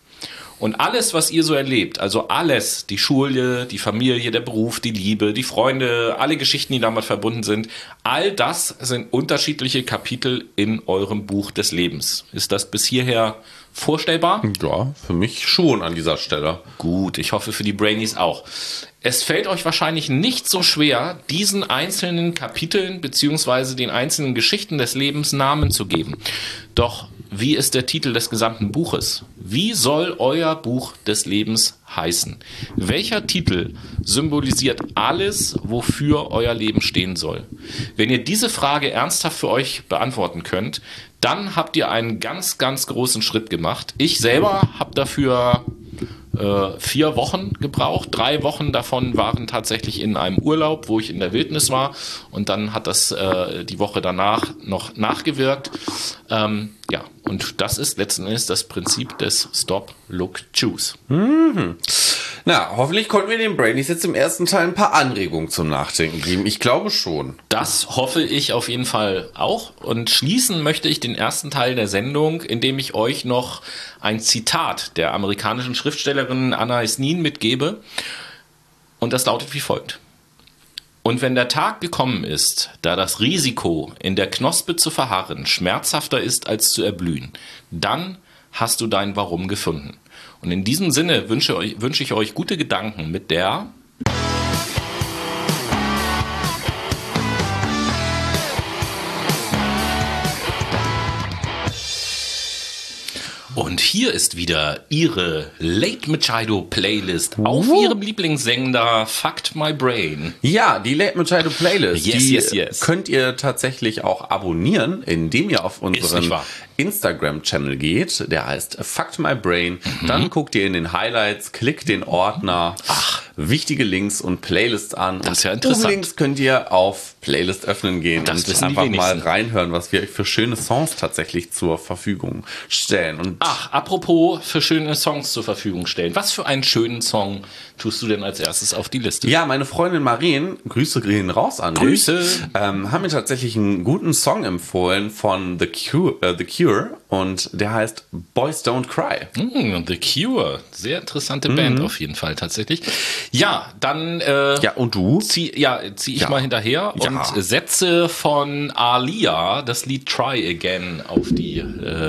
Und alles, was ihr so erlebt, also alles, die Schule, die Familie, der Beruf, die Liebe, die Freunde, alle Geschichten, die damit verbunden sind, all das sind unterschiedliche Kapitel in eurem Buch des Lebens. Ist das bis hierher vorstellbar? Ja, für mich schon an dieser Stelle. Gut, ich hoffe für die Brainies auch. Es fällt euch wahrscheinlich nicht so schwer, diesen einzelnen Kapiteln bzw. den einzelnen Geschichten des Lebens Namen zu geben. Doch wie ist der Titel des gesamten Buches? Wie soll euer Buch des Lebens heißen? Welcher Titel symbolisiert alles, wofür euer Leben stehen soll? Wenn ihr diese Frage ernsthaft für euch beantworten könnt, dann habt ihr einen ganz, ganz großen Schritt gemacht. Ich selber habe dafür äh, vier Wochen gebraucht. Drei Wochen davon waren tatsächlich in einem Urlaub, wo ich in der Wildnis war. Und dann hat das äh, die Woche danach noch nachgewirkt. Ähm, ja, und das ist letzten Endes das Prinzip des Stop, Look, Choose. Mhm. Na, hoffentlich konnten wir den Brainies jetzt im ersten Teil ein paar Anregungen zum Nachdenken geben. Ich glaube schon. Das hoffe ich auf jeden Fall auch. Und schließen möchte ich den ersten Teil der Sendung, indem ich euch noch ein Zitat der amerikanischen Schriftstellerin Anais Nin mitgebe. Und das lautet wie folgt. Und wenn der Tag gekommen ist, da das Risiko, in der Knospe zu verharren, schmerzhafter ist als zu erblühen, dann hast du dein Warum gefunden. Und in diesem Sinne wünsche, wünsche ich euch gute Gedanken mit der Und hier ist wieder Ihre Late Machado Playlist auf uh. Ihrem Lieblingssender Fucked My Brain. Ja, die Late Machado Playlist, yes, die yes, yes. könnt ihr tatsächlich auch abonnieren, indem ihr auf unseren Instagram-Channel geht. Der heißt Fucked My Brain. Mhm. Dann guckt ihr in den Highlights, klickt den Ordner, Ach. wichtige Links und Playlists an. Das ist ja interessant. Links könnt ihr auf Playlist öffnen gehen das und einfach mal reinhören, was wir euch für schöne Songs tatsächlich zur Verfügung stellen. Und Ach, apropos für schöne Songs zur Verfügung stellen. Was für einen schönen Song tust du denn als erstes auf die Liste? Ja, meine Freundin Marien, Grüße gehen raus an Grüße. dich, ähm, haben mir tatsächlich einen guten Song empfohlen von The Cure, äh, The Cure und der heißt Boys Don't Cry. Mm, The Cure, sehr interessante mhm. Band auf jeden Fall tatsächlich. Ja, dann äh, ja, und du? Zieh, ja, zieh ich ja. mal hinterher ja. und setze von Alia das Lied Try Again auf die äh,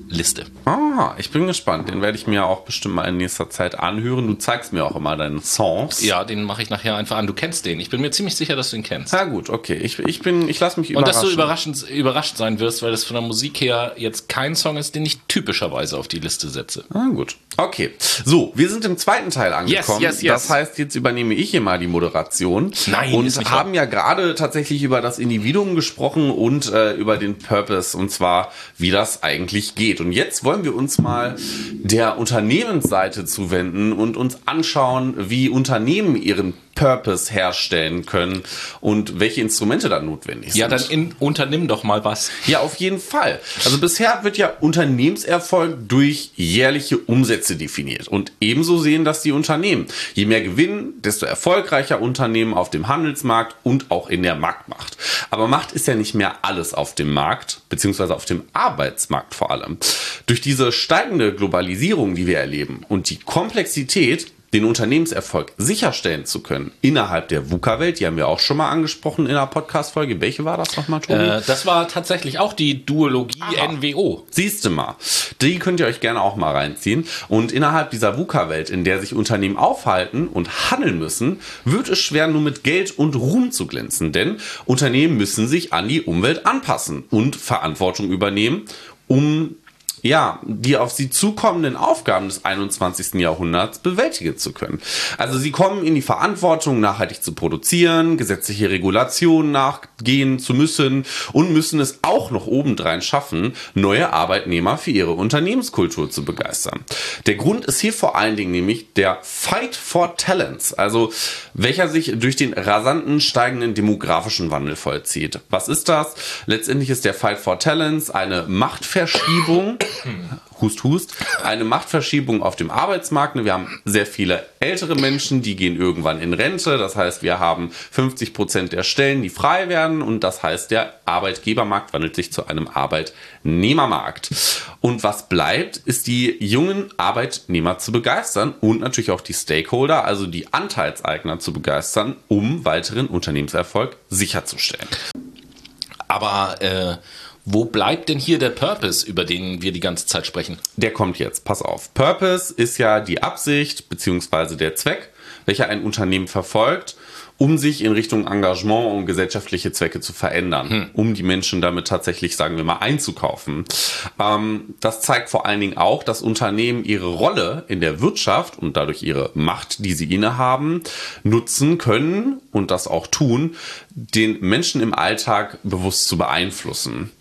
Liste. Ah, ich bin gespannt. Den werde ich mir auch bestimmt mal in nächster Zeit anhören. Du zeigst mir auch immer deine Songs. Ja, den mache ich nachher einfach an. Du kennst den. Ich bin mir ziemlich sicher, dass du ihn kennst. Na gut, okay. Ich, ich bin, ich lasse mich Und überraschen. dass du überraschend, überrascht sein wirst, weil das von der Musik her jetzt kein Song ist, den ich typischerweise auf die Liste setze. Ah, gut. Okay. So, wir sind im zweiten Teil angekommen. Yes, yes, yes. Das heißt, jetzt übernehme ich hier mal die Moderation. Nein, und ist nicht haben ja gerade tatsächlich über das Individuum gesprochen und äh, über den Purpose, und zwar, wie das eigentlich geht. Und jetzt wollen wir uns mal der Unternehmensseite zuwenden und uns anschauen, wie Unternehmen ihren Purpose herstellen können und welche Instrumente da notwendig sind. Ja, dann in, unternimm doch mal was. Ja, auf jeden Fall. Also bisher wird ja Unternehmenserfolg durch jährliche Umsätze definiert. Und ebenso sehen das die Unternehmen. Je mehr Gewinn, desto erfolgreicher Unternehmen auf dem Handelsmarkt und auch in der Marktmacht. Aber Macht ist ja nicht mehr alles auf dem Markt, beziehungsweise auf dem Arbeitsmarkt vor allem. Durch diese steigende Globalisierung, die wir erleben, und die Komplexität, den Unternehmenserfolg sicherstellen zu können innerhalb der VUCA-Welt, die haben wir auch schon mal angesprochen in einer Podcast-Folge. Welche war das nochmal, Tobi? Äh, das war tatsächlich auch die Duologie Aha. N W O. Siehst du mal. Die könnt ihr euch gerne auch mal reinziehen. Und innerhalb dieser VUCA-Welt, in der sich Unternehmen aufhalten und handeln müssen, wird es schwer, nur mit Geld und Ruhm zu glänzen. Denn Unternehmen müssen sich an die Umwelt anpassen und Verantwortung übernehmen, um ja, die auf sie zukommenden Aufgaben des einundzwanzigsten Jahrhunderts bewältigen zu können. Also sie kommen in die Verantwortung, nachhaltig zu produzieren, gesetzliche Regulationen nachgehen zu müssen und müssen es auch noch obendrein schaffen, neue Arbeitnehmer für ihre Unternehmenskultur zu begeistern. Der Grund ist hier vor allen Dingen nämlich der Fight for Talents, also welcher sich durch den rasanten steigenden demografischen Wandel vollzieht. Was ist das? Letztendlich ist der Fight for Talents eine Machtverschiebung, Hust, hust. Eine Machtverschiebung auf dem Arbeitsmarkt. Wir haben sehr viele ältere Menschen, die gehen irgendwann in Rente. Das heißt, wir haben fünfzig Prozent der Stellen, die frei werden. Und das heißt, der Arbeitgebermarkt wandelt sich zu einem Arbeitnehmermarkt. Und was bleibt, ist die jungen Arbeitnehmer zu begeistern und natürlich auch die Stakeholder, also die Anteilseigner zu begeistern, um weiteren Unternehmenserfolg sicherzustellen. Aber äh, wo bleibt denn hier der Purpose, über den wir die ganze Zeit sprechen? Der kommt jetzt, pass auf. Purpose ist ja die Absicht bzw. der Zweck, welcher ein Unternehmen verfolgt, um sich in Richtung Engagement und gesellschaftliche Zwecke zu verändern, hm. um die Menschen damit tatsächlich, sagen wir mal, einzukaufen. Ähm, das zeigt vor allen Dingen auch, dass Unternehmen ihre Rolle in der Wirtschaft und dadurch ihre Macht, die sie innehaben, nutzen können und das auch tun, den Menschen im Alltag bewusst zu beeinflussen.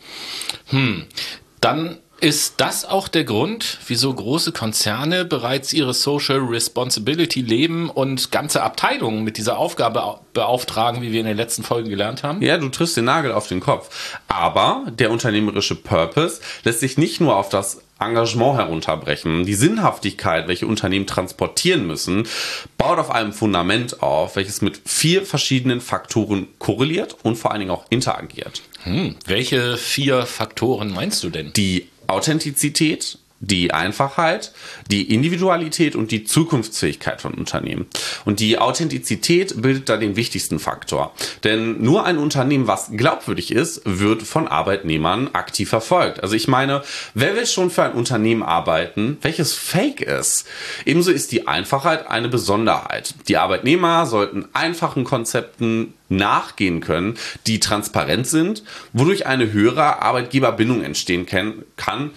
Hm, dann ist das auch der Grund, wieso große Konzerne bereits ihre Social Responsibility leben und ganze Abteilungen mit dieser Aufgabe beauftragen, wie wir in der letzten Folge gelernt haben? Ja, du triffst den Nagel auf den Kopf. Aber der unternehmerische Purpose lässt sich nicht nur auf das Engagement herunterbrechen. Die Sinnhaftigkeit, welche Unternehmen transportieren müssen, baut auf einem Fundament auf, welches mit vier verschiedenen Faktoren korreliert und vor allen Dingen auch interagiert. Hm, welche vier Faktoren meinst du denn? Die Authentizität, die Einfachheit, die Individualität und die Zukunftsfähigkeit von Unternehmen. Und die Authentizität bildet da den wichtigsten Faktor. Denn nur ein Unternehmen, was glaubwürdig ist, wird von Arbeitnehmern aktiv verfolgt. Also ich meine, wer will schon für ein Unternehmen arbeiten, welches fake ist? Ebenso ist die Einfachheit eine Besonderheit. Die Arbeitnehmer sollten einfachen Konzepten nachgehen können, die transparent sind, wodurch eine höhere Arbeitgeberbindung entstehen kann,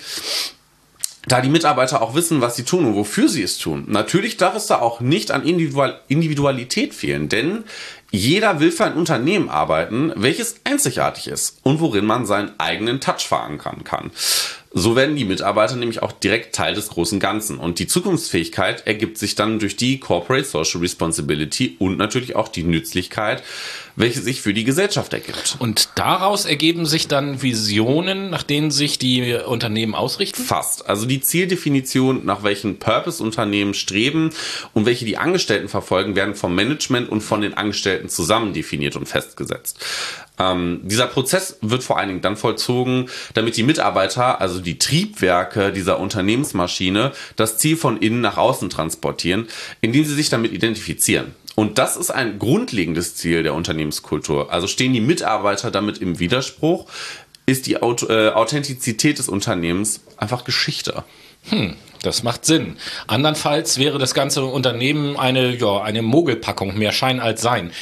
da die Mitarbeiter auch wissen, was sie tun und wofür sie es tun. Natürlich darf es da auch nicht an Individual- Individualität fehlen, denn jeder will für ein Unternehmen arbeiten, welches einzigartig ist und worin man seinen eigenen Touch verankern kann. So werden die Mitarbeiter nämlich auch direkt Teil des großen Ganzen. Und die Zukunftsfähigkeit ergibt sich dann durch die Corporate Social Responsibility und natürlich auch die Nützlichkeit, welche sich für die Gesellschaft ergibt. Und daraus ergeben sich dann Visionen, nach denen sich die Unternehmen ausrichten? Fast. Also die Zieldefinition, nach welchen Purpose Unternehmen streben und welche die Angestellten verfolgen, werden vom Management und von den Angestellten zusammen definiert und festgesetzt. Ähm, dieser Prozess wird vor allen Dingen dann vollzogen, damit die Mitarbeiter, also die Triebwerke dieser Unternehmensmaschine, das Ziel von innen nach außen transportieren, indem sie sich damit identifizieren. Und das ist ein grundlegendes Ziel der Unternehmenskultur. Also stehen die Mitarbeiter damit im Widerspruch, ist die Aut- äh, Authentizität des Unternehmens einfach Geschichte. Hm, das macht Sinn. Andernfalls wäre das ganze Unternehmen eine, ja, eine Mogelpackung, mehr Schein als Sein.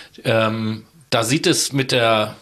Ähm, da sieht es mit der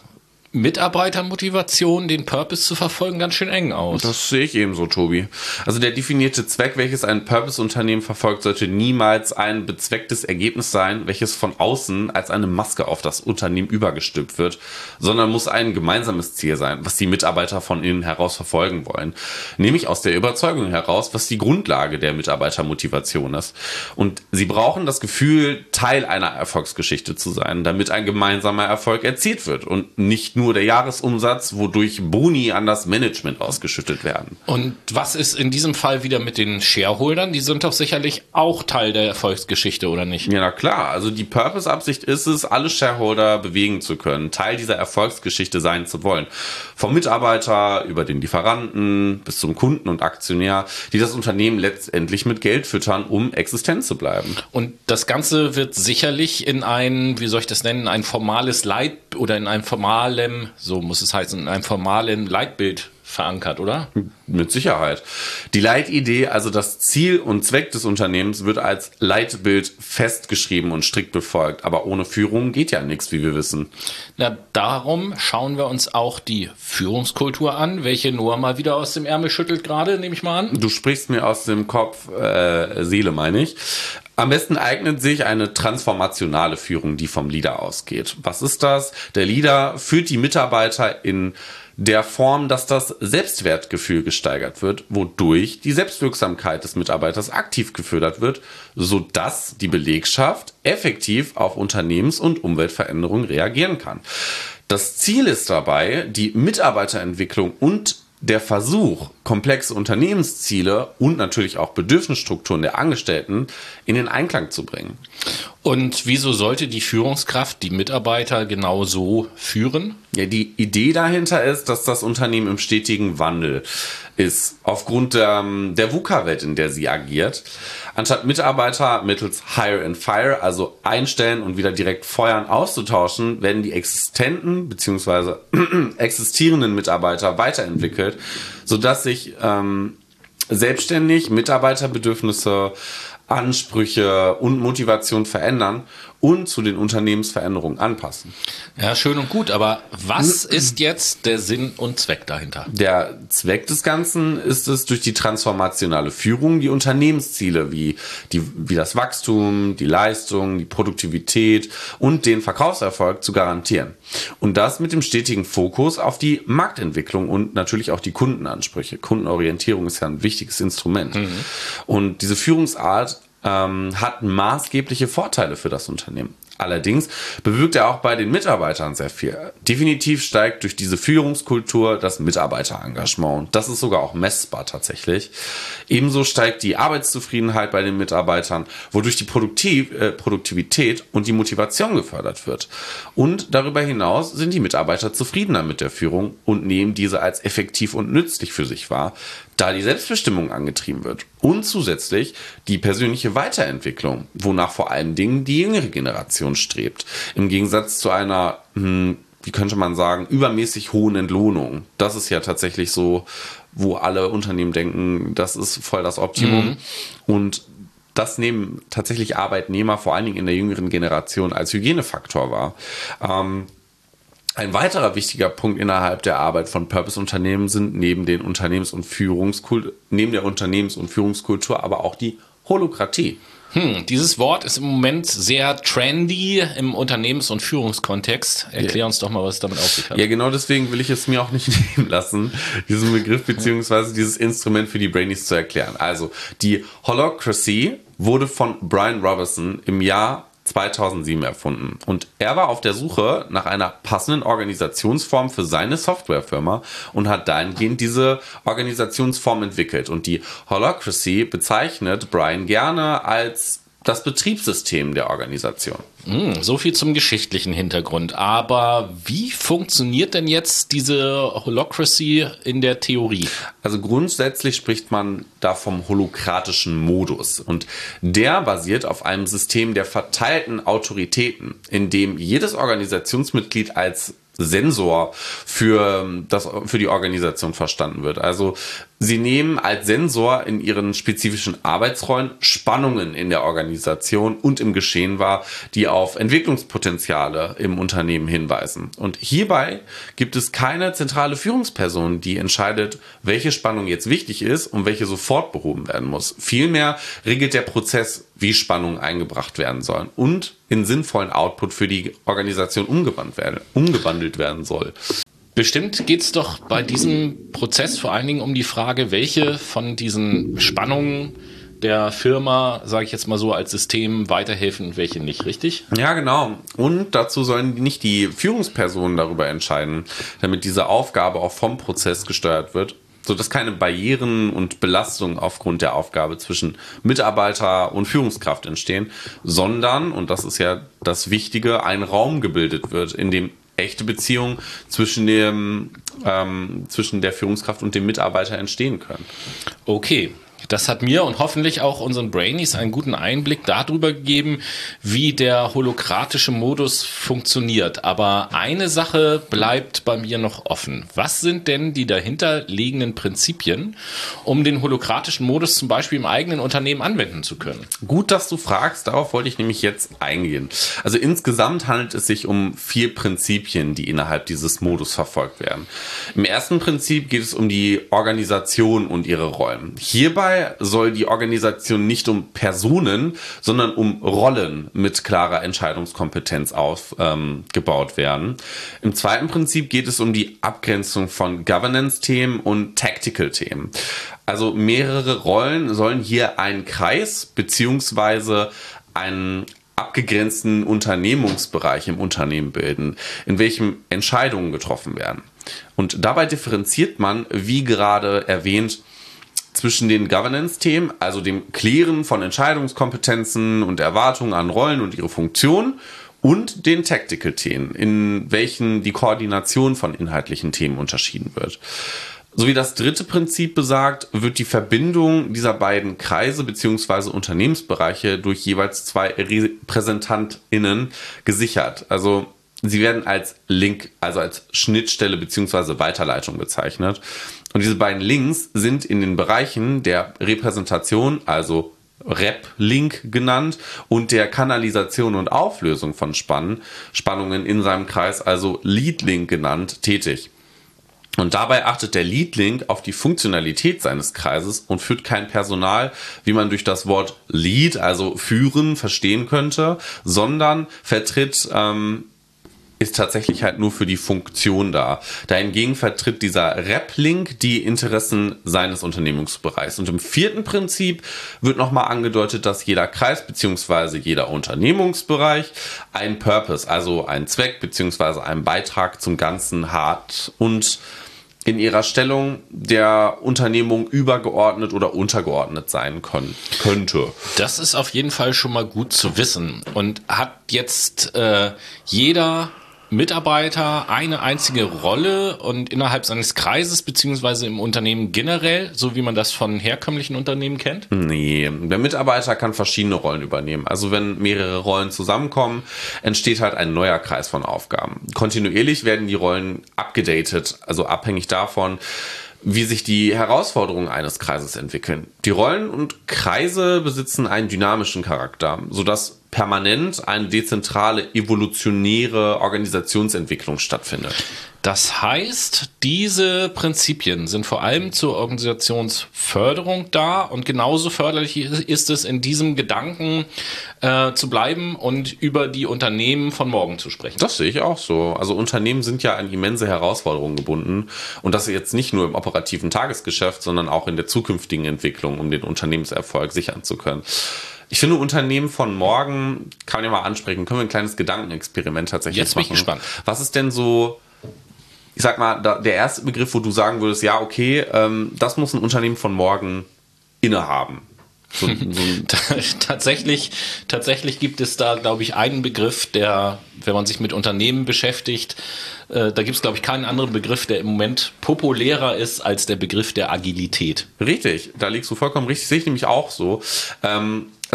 Mitarbeitermotivation, den Purpose zu verfolgen, ganz schön eng aus. Das sehe ich ebenso, Tobi. Also der definierte Zweck, welches ein Purpose-Unternehmen verfolgt, sollte niemals ein bezwecktes Ergebnis sein, welches von außen als eine Maske auf das Unternehmen übergestülpt wird, sondern muss ein gemeinsames Ziel sein, was die Mitarbeiter von innen heraus verfolgen wollen. Nämlich aus der Überzeugung heraus, was die Grundlage der Mitarbeitermotivation ist. Und sie brauchen das Gefühl, Teil einer Erfolgsgeschichte zu sein, damit ein gemeinsamer Erfolg erzielt wird und nicht nur der Jahresumsatz, wodurch Boni an das Management ausgeschüttet werden. Und was ist in diesem Fall wieder mit den Shareholdern? Die sind doch sicherlich auch Teil der Erfolgsgeschichte, oder nicht? Ja, na klar. Also die Purpose-Absicht ist es, alle Shareholder bewegen zu können, Teil dieser Erfolgsgeschichte sein zu wollen. Vom Mitarbeiter über den Lieferanten bis zum Kunden und Aktionär, die das Unternehmen letztendlich mit Geld füttern, um existent zu bleiben. Und das Ganze wird sicherlich in ein, wie soll ich das nennen, ein formales Leit- oder in einem formalen, so muss es heißen, in einem formalen Leitbild verankert, oder? Mit Sicherheit. Die Leitidee, also das Ziel und Zweck des Unternehmens, wird als Leitbild festgeschrieben und strikt befolgt. Aber ohne Führung geht ja nichts, wie wir wissen. Na, darum schauen wir uns auch die Führungskultur an, welche Noah mal wieder aus dem Ärmel schüttelt gerade, nehme ich mal an. Du sprichst mir aus dem Kopf, äh, Seele meine ich. Am besten eignet sich eine transformationale Führung, die vom Leader ausgeht. Was ist das? Der Leader führt die Mitarbeiter in der Form, dass das Selbstwertgefühl gesteigert wird, wodurch die Selbstwirksamkeit des Mitarbeiters aktiv gefördert wird, sodass die Belegschaft effektiv auf Unternehmens- und Umweltveränderungen reagieren kann. Das Ziel ist dabei, die Mitarbeiterentwicklung und der Versuch, komplexe Unternehmensziele und natürlich auch Bedürfnisstrukturen der Angestellten in den Einklang zu bringen. Und wieso sollte die Führungskraft die Mitarbeiter genau so führen? Ja, die Idee dahinter ist, dass das Unternehmen im stetigen Wandel ist, aufgrund der, der VUCA-Welt, in der sie agiert. Anstatt Mitarbeiter mittels Hire and Fire, also einstellen und wieder direkt feuern, auszutauschen, werden die existenten bzw. existierenden Mitarbeiter weiterentwickelt, sodass sich ähm, selbstständig Mitarbeiterbedürfnisse, Ansprüche und Motivation verändern und zu den Unternehmensveränderungen anpassen. Ja, schön und gut, aber was ist jetzt der Sinn und Zweck dahinter? Der Zweck des Ganzen ist es, durch die transformationale Führung die Unternehmensziele wie, die, wie das Wachstum, die Leistung, die Produktivität und den Verkaufserfolg zu garantieren. Und das mit dem stetigen Fokus auf die Marktentwicklung und natürlich auch die Kundenansprüche. Kundenorientierung ist ja ein wichtiges Instrument. Mhm. Und diese Führungsart ähm, hat maßgebliche Vorteile für das Unternehmen. Allerdings bewirkt er auch bei den Mitarbeitern sehr viel. Definitiv steigt durch diese Führungskultur das Mitarbeiterengagement. Das ist sogar auch messbar tatsächlich. Ebenso steigt die Arbeitszufriedenheit bei den Mitarbeitern, wodurch die Produktiv- äh, Produktivität und die Motivation gefördert wird. Und darüber hinaus sind die Mitarbeiter zufriedener mit der Führung und nehmen diese als effektiv und nützlich für sich wahr, da die Selbstbestimmung angetrieben wird. Und zusätzlich die persönliche Weiterentwicklung, wonach vor allen Dingen die jüngere Generation strebt. Im Gegensatz zu einer, hm, wie könnte man sagen, übermäßig hohen Entlohnung. Das ist ja tatsächlich so, wo alle Unternehmen denken, das ist voll das Optimum. Mhm. Und das nehmen tatsächlich Arbeitnehmer, vor allen Dingen in der jüngeren Generation, als Hygienefaktor wahr. Ähm, Ein weiterer wichtiger Punkt innerhalb der Arbeit von Purpose-Unternehmen sind neben den Unternehmens- und Führungskultur, neben der Unternehmens- und Führungskultur aber auch die Holokratie. Hm, dieses Wort ist im Moment sehr trendy im Unternehmens- und Führungskontext. Erklär ja. uns doch mal, was es damit auf sich hat. Ja, genau deswegen will ich es mir auch nicht nehmen lassen, diesen Begriff beziehungsweise dieses Instrument für die Brainies zu erklären. Also, die Holacracy wurde von Brian Robertson im Jahr zweitausendsieben erfunden. Und er war auf der Suche nach einer passenden Organisationsform für seine Softwarefirma und hat dahingehend diese Organisationsform entwickelt. Und die Holacracy bezeichnet Brian gerne als das Betriebssystem der Organisation. Mm, so viel zum geschichtlichen Hintergrund. Aber wie funktioniert denn jetzt diese Holacracy in der Theorie? Also grundsätzlich spricht man da vom holokratischen Modus. Und der basiert auf einem System der verteilten Autoritäten, in dem jedes Organisationsmitglied als Sensor für, das, für die Organisation verstanden wird. Also sie nehmen als Sensor in ihren spezifischen Arbeitsrollen Spannungen in der Organisation und im Geschehen wahr, die auf Entwicklungspotenziale im Unternehmen hinweisen. Und hierbei gibt es keine zentrale Führungsperson, die entscheidet, welche Spannung jetzt wichtig ist und welche sofort behoben werden muss. Vielmehr regelt der Prozess, wie Spannungen eingebracht werden sollen und in sinnvollen Output für die Organisation umgewandelt werden, umgewandelt werden soll. Bestimmt geht es doch bei diesem Prozess vor allen Dingen um die Frage, welche von diesen Spannungen der Firma, sage ich jetzt mal so, als System weiterhelfen und welche nicht, richtig? Ja, genau. Und dazu sollen nicht die Führungspersonen darüber entscheiden, damit diese Aufgabe auch vom Prozess gesteuert wird, sodass keine Barrieren und Belastungen aufgrund der Aufgabe zwischen Mitarbeiter und Führungskraft entstehen, sondern, und das ist ja das Wichtige, ein Raum gebildet wird, in dem echte Beziehungen zwischen dem, ähm, zwischen der Führungskraft und dem Mitarbeiter entstehen können. Okay. Das hat mir und hoffentlich auch unseren Brainies einen guten Einblick darüber gegeben, wie der holokratische Modus funktioniert. Aber eine Sache bleibt bei mir noch offen. Was sind denn die dahinterliegenden Prinzipien, um den holokratischen Modus zum Beispiel im eigenen Unternehmen anwenden zu können? Gut, dass du fragst. Darauf wollte ich nämlich jetzt eingehen. Also insgesamt handelt es sich um vier Prinzipien, die innerhalb dieses Modus verfolgt werden. Im ersten Prinzip geht es um die Organisation und ihre Rollen. Hierbei soll die Organisation nicht um Personen, sondern um Rollen mit klarer Entscheidungskompetenz aufgebaut ähm, werden. Im zweiten Prinzip geht es um die Abgrenzung von Governance-Themen und Tactical-Themen. Also mehrere Rollen sollen hier einen Kreis beziehungsweise einen abgegrenzten Unternehmungsbereich im Unternehmen bilden, in welchem Entscheidungen getroffen werden. Und dabei differenziert man, wie gerade erwähnt, zwischen den Governance-Themen, also dem Klären von Entscheidungskompetenzen und Erwartungen an Rollen und ihre Funktion, und den Tactical-Themen, in welchen die Koordination von inhaltlichen Themen unterschieden wird. So wie das dritte Prinzip besagt, wird die Verbindung dieser beiden Kreise bzw. Unternehmensbereiche durch jeweils zwei RepräsentantInnen gesichert. Also sie werden als Link, also als Schnittstelle bzw. Weiterleitung bezeichnet. Und diese beiden Links sind in den Bereichen der Repräsentation, also Rep-Link genannt, und der Kanalisation und Auflösung von Spannen, Spannungen in seinem Kreis, also Lead-Link genannt, tätig. Und dabei achtet der Lead-Link auf die Funktionalität seines Kreises und führt kein Personal, wie man durch das Wort Lead, also führen, verstehen könnte, sondern vertritt ähm, ist tatsächlich halt nur für die Funktion da. Dahingegen vertritt dieser Rep-Link die Interessen seines Unternehmensbereichs. Und im vierten Prinzip wird nochmal angedeutet, dass jeder Kreis bzw. jeder Unternehmensbereich einen Purpose, also einen Zweck bzw. einen Beitrag zum Ganzen hat und in ihrer Stellung der Unternehmung übergeordnet oder untergeordnet sein können, könnte. Das ist auf jeden Fall schon mal gut zu wissen. Und hat jetzt äh, jeder Mitarbeiter eine einzige Rolle und innerhalb seines Kreises beziehungsweise im Unternehmen generell, so wie man das von herkömmlichen Unternehmen kennt? Nee, der Mitarbeiter kann verschiedene Rollen übernehmen. Also wenn mehrere Rollen zusammenkommen, entsteht halt ein neuer Kreis von Aufgaben. Kontinuierlich werden die Rollen abgedatet, also abhängig davon, wie sich die Herausforderungen eines Kreises entwickeln. Die Rollen und Kreise besitzen einen dynamischen Charakter, sodass permanent eine dezentrale, evolutionäre Organisationsentwicklung stattfindet. Das heißt, diese Prinzipien sind vor allem zur Organisationsförderung da und genauso förderlich ist es, in diesem Gedanken äh, zu bleiben und über die Unternehmen von morgen zu sprechen. Das sehe ich auch so. Also Unternehmen sind ja an immense Herausforderungen gebunden und das jetzt nicht nur im operativen Tagesgeschäft, sondern auch in der zukünftigen Entwicklung, um den Unternehmenserfolg sichern zu können. Ich finde, Unternehmen von morgen, kann man ja mal ansprechen, können wir ein kleines Gedankenexperiment tatsächlich Jetzt machen. bin ich gespannt. Was ist denn so, ich sag mal, da, der erste Begriff, wo du sagen würdest, ja, okay, ähm, das muss ein Unternehmen von morgen innehaben? So, so tatsächlich, tatsächlich gibt es da, glaube ich, einen Begriff, der, wenn man sich mit Unternehmen beschäftigt, äh, da gibt es, glaube ich, keinen anderen Begriff, der im Moment populärer ist als der Begriff der Agilität. Richtig, da liegst du vollkommen richtig, sehe ich nämlich auch so. Ähm, also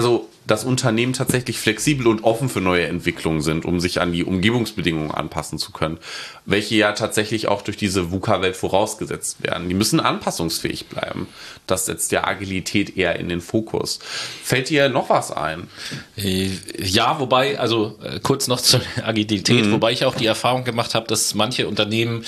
dass Unternehmen tatsächlich flexibel und offen für neue Entwicklungen sind, um sich an die Umgebungsbedingungen anpassen zu können, welche ja tatsächlich auch durch diese VUCA-Welt vorausgesetzt werden. Die müssen anpassungsfähig bleiben. Das setzt ja Agilität eher in den Fokus. Fällt dir noch was ein? Ja, wobei, also äh, kurz noch zur Agilität, mhm. wobei ich auch die Erfahrung gemacht habe, dass manche Unternehmen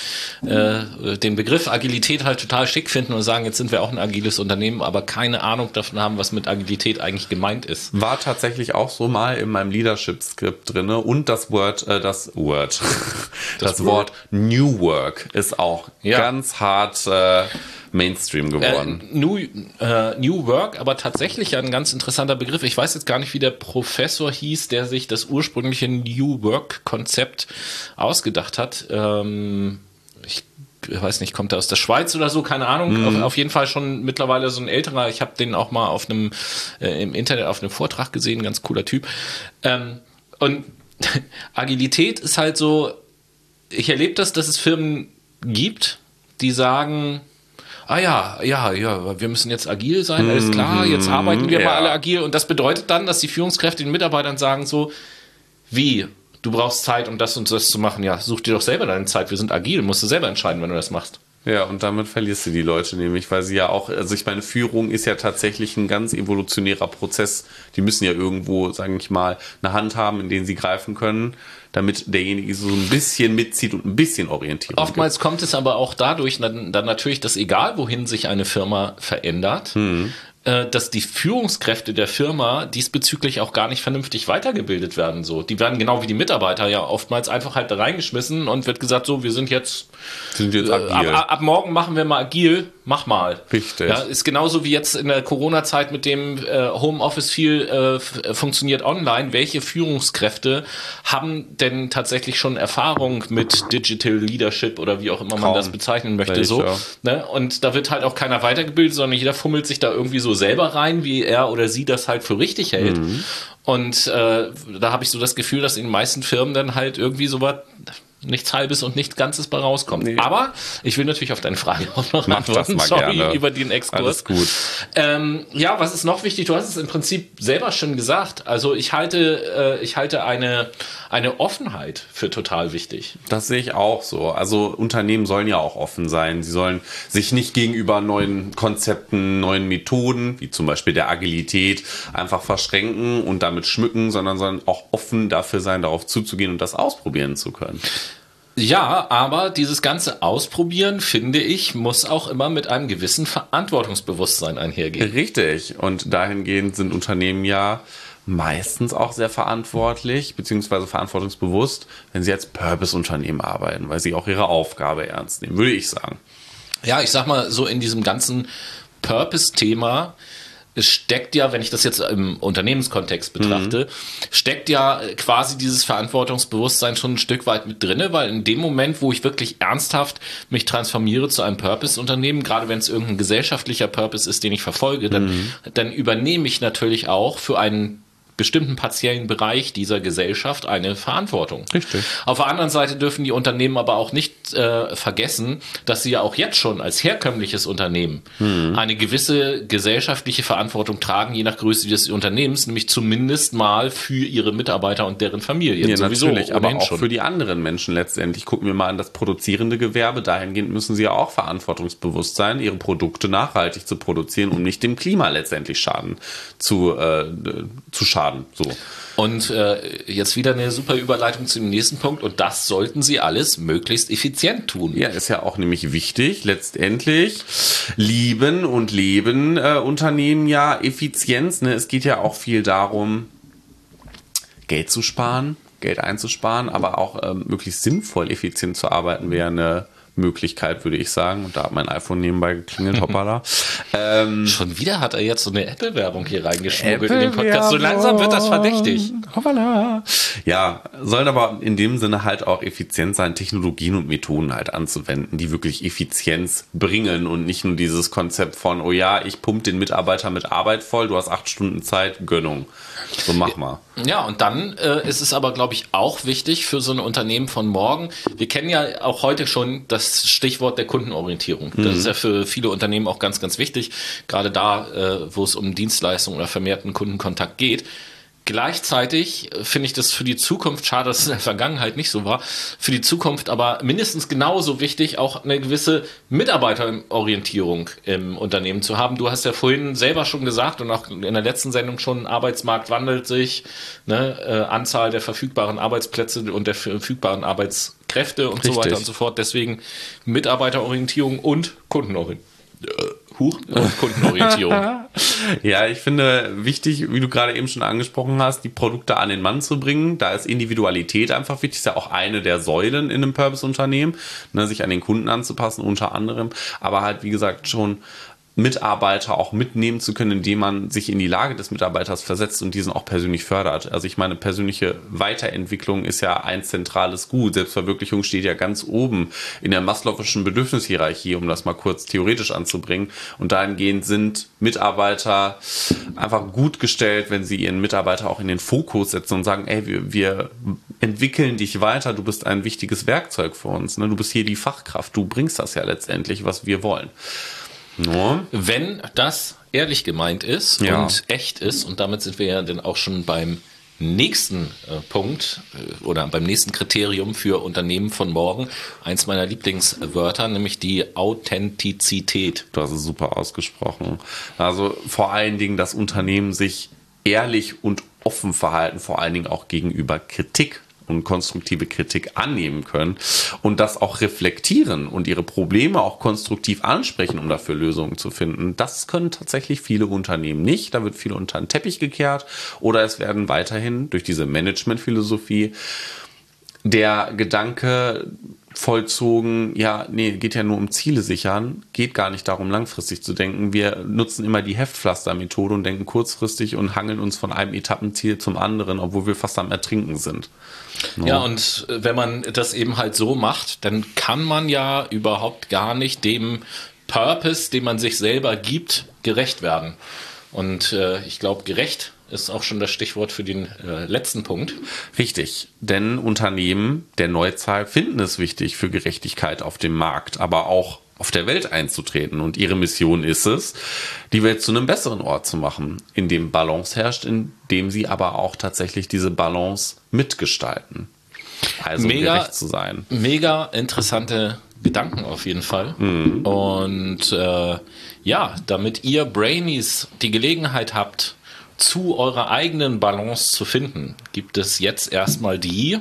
äh, den Begriff Agilität halt total schick finden und sagen, jetzt sind wir auch ein agiles Unternehmen, aber keine Ahnung davon haben, was mit Agilität eigentlich gemeint ist. War tatsächlich auch so mal in meinem Leadership-Skript drin und das Word, äh, das Word, das, das Wort New Work ist auch ja. ganz hart äh, Mainstream geworden. Äh, New, äh, New Work, aber tatsächlich ein ganz interessanter Begriff. Ich weiß jetzt gar nicht, wie der Professor hieß, der sich das ursprüngliche New Work-Konzept ausgedacht hat. Ähm, ich weiß nicht, kommt er aus der Schweiz oder so, keine Ahnung. Mhm. Auf, auf jeden Fall schon mittlerweile so ein älterer. Ich habe den auch mal auf einem äh, im Internet auf einem Vortrag gesehen, ganz cooler Typ. Ähm, und Agilität ist halt so, ich erlebe das, dass es Firmen gibt, die sagen, ah ja, ja, ja, wir müssen jetzt agil sein, alles klar, jetzt arbeiten wir ja. mal alle agil. Und das bedeutet dann, dass die Führungskräfte den Mitarbeitern sagen so, wie, du brauchst Zeit, um das und das zu machen. Ja, such dir doch selber deine Zeit, wir sind agil, musst du selber entscheiden, wenn du das machst. Ja, und damit verlierst du die Leute nämlich, weil sie ja auch, also ich meine, Führung ist ja tatsächlich ein ganz evolutionärer Prozess. Die müssen ja irgendwo, sage ich mal, eine Hand haben, in den sie greifen können, damit derjenige so ein bisschen mitzieht und ein bisschen Orientierung Oftmals gibt. kommt es aber auch dadurch dann, dann natürlich, dass egal wohin sich eine Firma verändert, mhm. äh, dass die Führungskräfte der Firma diesbezüglich auch gar nicht vernünftig weitergebildet werden. So, die werden genau wie die Mitarbeiter ja oftmals einfach halt da reingeschmissen und wird gesagt, so, wir sind jetzt, sind jetzt agil. Äh, ab, ab morgen machen wir mal agil, mach mal. Richtig. Ja, ist genauso wie jetzt in der Corona-Zeit mit dem äh, Homeoffice viel äh, f- funktioniert online. Welche Führungskräfte haben denn tatsächlich schon Erfahrung mit Digital Leadership oder wie auch immer man Kaum. das bezeichnen möchte? Welche? So, ne? Und da wird halt auch keiner weitergebildet, sondern jeder fummelt sich da irgendwie so selber rein, wie er oder sie das halt für richtig hält. Mhm. Und äh, da habe ich so das Gefühl, dass in den meisten Firmen dann halt irgendwie so was nichts Halbes und nichts Ganzes bei rauskommt. Nee. Aber ich will natürlich auf deine Frage auch noch Mach antworten. das mal Sorry gerne. über den Exkurs. Alles gut. Ähm, ja, was ist noch wichtig? Du hast es im Prinzip selber schon gesagt. Also ich halte, äh, ich halte eine, eine Offenheit für total wichtig. Das sehe ich auch so. Also Unternehmen sollen ja auch offen sein. Sie sollen sich nicht gegenüber neuen Konzepten, neuen Methoden, wie zum Beispiel der Agilität, einfach verschränken und damit schmücken, sondern sollen auch offen dafür sein, darauf zuzugehen und das ausprobieren zu können. Ja, aber dieses ganze Ausprobieren, finde ich, muss auch immer mit einem gewissen Verantwortungsbewusstsein einhergehen. Richtig. Und dahingehend sind Unternehmen ja meistens auch sehr verantwortlich, beziehungsweise verantwortungsbewusst, wenn sie als Purpose-Unternehmen arbeiten, weil sie auch ihre Aufgabe ernst nehmen, würde ich sagen. Ja, ich sag mal, so in diesem ganzen Purpose-Thema, es steckt ja, wenn ich das jetzt im Unternehmenskontext betrachte, mhm. steckt ja quasi dieses Verantwortungsbewusstsein schon ein Stück weit mit drinne, weil in dem Moment, wo ich wirklich ernsthaft mich transformiere zu einem Purpose-Unternehmen, gerade wenn es irgendein gesellschaftlicher Purpose ist, den ich verfolge, dann, mhm. dann übernehme ich natürlich auch für einen bestimmten partiellen Bereich dieser Gesellschaft eine Verantwortung. Richtig. Auf der anderen Seite dürfen die Unternehmen aber auch nicht äh, vergessen, dass sie ja auch jetzt schon als herkömmliches Unternehmen hm. eine gewisse gesellschaftliche Verantwortung tragen, je nach Größe des Unternehmens, nämlich zumindest mal für ihre Mitarbeiter und deren Familien. Ja, sowieso, natürlich, aber auch schon. für die anderen Menschen letztendlich. Gucken wir mal an das produzierende Gewerbe. Dahingehend müssen sie ja auch verantwortungsbewusst sein, ihre Produkte nachhaltig zu produzieren, um nicht dem Klima letztendlich Schaden zu, äh, zu schaden. So. Und äh, jetzt wieder eine super Überleitung zu dem nächsten Punkt. Und das sollten Sie alles möglichst effizient tun. Ja, ist ja auch nämlich wichtig. Letztendlich lieben und leben äh, Unternehmen ja Effizienz. Ne? Es geht ja auch viel darum, Geld zu sparen, Geld einzusparen, aber auch ähm, möglichst sinnvoll effizient zu arbeiten wäre eine Möglichkeit, würde ich sagen. Und da hat mein iPhone nebenbei geklingelt, hoppala. ähm, Schon wieder hat er jetzt so eine Apple-Werbung hier reingeschmuggelt in den Podcast. So langsam wird das verdächtig. Hoppala. Ja, sollen aber in dem Sinne halt auch effizient sein, Technologien und Methoden halt anzuwenden, die wirklich Effizienz bringen und nicht nur dieses Konzept von, oh ja, ich pump den Mitarbeiter mit Arbeit voll, du hast acht Stunden Zeit, Gönnung. So mach mal. Ja, und dann äh, ist es aber, glaube ich, auch wichtig für so ein Unternehmen von morgen. Wir kennen ja auch heute schon das Stichwort der Kundenorientierung. Das mhm. ist ja für viele Unternehmen auch ganz, ganz wichtig, gerade da, äh, wo es um Dienstleistungen oder vermehrten Kundenkontakt geht. Gleichzeitig finde ich das für die Zukunft, schade, dass es in der Vergangenheit nicht so war, für die Zukunft aber mindestens genauso wichtig, auch eine gewisse Mitarbeiterorientierung im Unternehmen zu haben. Du hast ja vorhin selber schon gesagt und auch in der letzten Sendung schon, Arbeitsmarkt wandelt sich, ne, äh, Anzahl der verfügbaren Arbeitsplätze und der verfügbaren Arbeitskräfte und Richtig. so weiter und so fort. Deswegen Mitarbeiterorientierung und Kundenorientierung. Huch, und Kundenorientierung. Ja, ich finde wichtig, wie du gerade eben schon angesprochen hast, die Produkte an den Mann zu bringen. Da ist Individualität einfach wichtig. Ist ja auch eine der Säulen in einem Purpose-Unternehmen, ne, sich an den Kunden anzupassen unter anderem. Aber halt, wie gesagt, schon Mitarbeiter auch mitnehmen zu können, indem man sich in die Lage des Mitarbeiters versetzt und diesen auch persönlich fördert. Also ich meine, persönliche Weiterentwicklung ist ja ein zentrales Gut. Selbstverwirklichung steht ja ganz oben in der Maslow'schen Bedürfnishierarchie, um das mal kurz theoretisch anzubringen. Und dahingehend sind Mitarbeiter einfach gut gestellt, wenn sie ihren Mitarbeiter auch in den Fokus setzen und sagen, ey, wir, wir entwickeln dich weiter, du bist ein wichtiges Werkzeug für uns. Ne? Du bist hier die Fachkraft, du bringst das ja letztendlich, was wir wollen. No. Wenn das ehrlich gemeint ist ja. und echt ist, und damit sind wir ja dann auch schon beim nächsten äh, Punkt äh, oder beim nächsten Kriterium für Unternehmen von morgen, eins meiner Lieblingswörter, nämlich die Authentizität. Du hast es super ausgesprochen. Also vor allen Dingen, das Unternehmen sich ehrlich und offen verhalten, vor allen Dingen auch gegenüber Kritik und konstruktive Kritik annehmen können und das auch reflektieren und ihre Probleme auch konstruktiv ansprechen, um dafür Lösungen zu finden. Das können tatsächlich viele Unternehmen nicht. Da wird viel unter den Teppich gekehrt oder es werden weiterhin durch diese Managementphilosophie der Gedanke vollzogen, ja, nee, geht ja nur um Ziele sichern, geht gar nicht darum, langfristig zu denken. Wir nutzen immer die Heftpflaster-Methode und denken kurzfristig und hangeln uns von einem Etappenziel zum anderen, obwohl wir fast am Ertrinken sind. No. Ja, und wenn man das eben halt so macht, dann kann man ja überhaupt gar nicht dem Purpose, den man sich selber gibt, gerecht werden. Und äh, ich glaube, gerecht ist auch schon das Stichwort für den äh, letzten Punkt. Richtig, denn Unternehmen der Neuzeit finden es wichtig, für Gerechtigkeit auf dem Markt, aber auch auf der Welt einzutreten. Und ihre Mission ist es, die Welt zu einem besseren Ort zu machen, in dem Balance herrscht, in dem sie aber auch tatsächlich diese Balance mitgestalten. Also mega, gerecht zu sein. Mega interessante Gedanken auf jeden Fall. Mhm. Und äh, ja, damit ihr Brainies die Gelegenheit habt, zu eurer eigenen Balance zu finden, gibt es jetzt erstmal die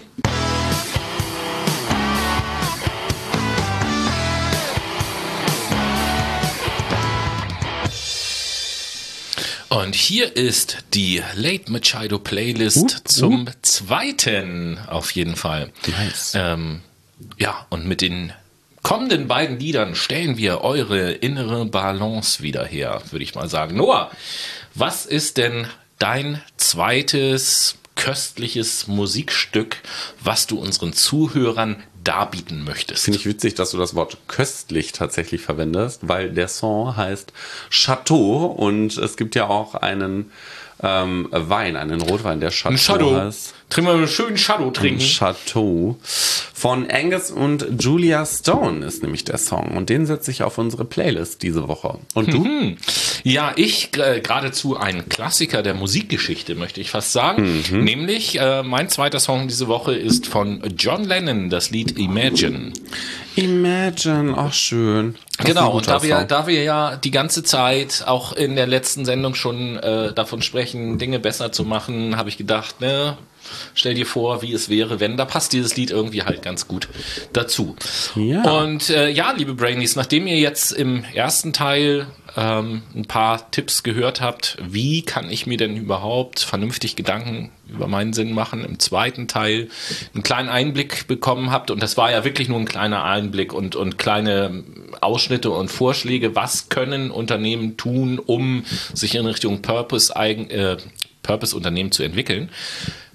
Und hier ist die Late Machado Playlist uh, zum uh. zweiten auf jeden Fall. Nice. Ähm, ja, und mit den kommenden beiden Liedern stellen wir eure innere Balance wieder her, würde ich mal sagen. Noah, was ist denn dein zweites köstliches Musikstück, was du unseren Zuhörern darbieten möchtest? Finde ich witzig, dass du das Wort köstlich tatsächlich verwendest, weil der Song heißt Chateau und es gibt ja auch einen ähm, Wein, einen Rotwein, der Chateau, Chateau. heißt. Trinken wir einen schönen Chateau trinken. Chateau. Von Angus und Julia Stone ist nämlich der Song und den setze ich auf unsere Playlist diese Woche. Und du? Mhm. Ja, ich äh, geradezu ein Klassiker der Musikgeschichte, möchte ich fast sagen. Mhm. Nämlich, äh, mein zweiter Song diese Woche ist von John Lennon, das Lied Imagine. Imagine, ach schön. Das genau, und da wir, da wir ja die ganze Zeit auch in der letzten Sendung schon äh, davon sprechen, Dinge besser zu machen, habe ich gedacht, ne, stell dir vor, wie es wäre, wenn, da passt dieses Lied irgendwie halt ganz gut dazu. Ja. Und äh, ja, liebe Brainies, nachdem ihr jetzt im ersten Teil ähm, ein paar Tipps gehört habt, wie kann ich mir denn überhaupt vernünftig Gedanken über meinen Sinn machen, im zweiten Teil einen kleinen Einblick bekommen habt, und das war ja wirklich nur ein kleiner Einblick und, und kleine Ausschnitte und Vorschläge, was können Unternehmen tun, um sich in Richtung Purpose eigen, äh, Purpose-Unternehmen zu entwickeln,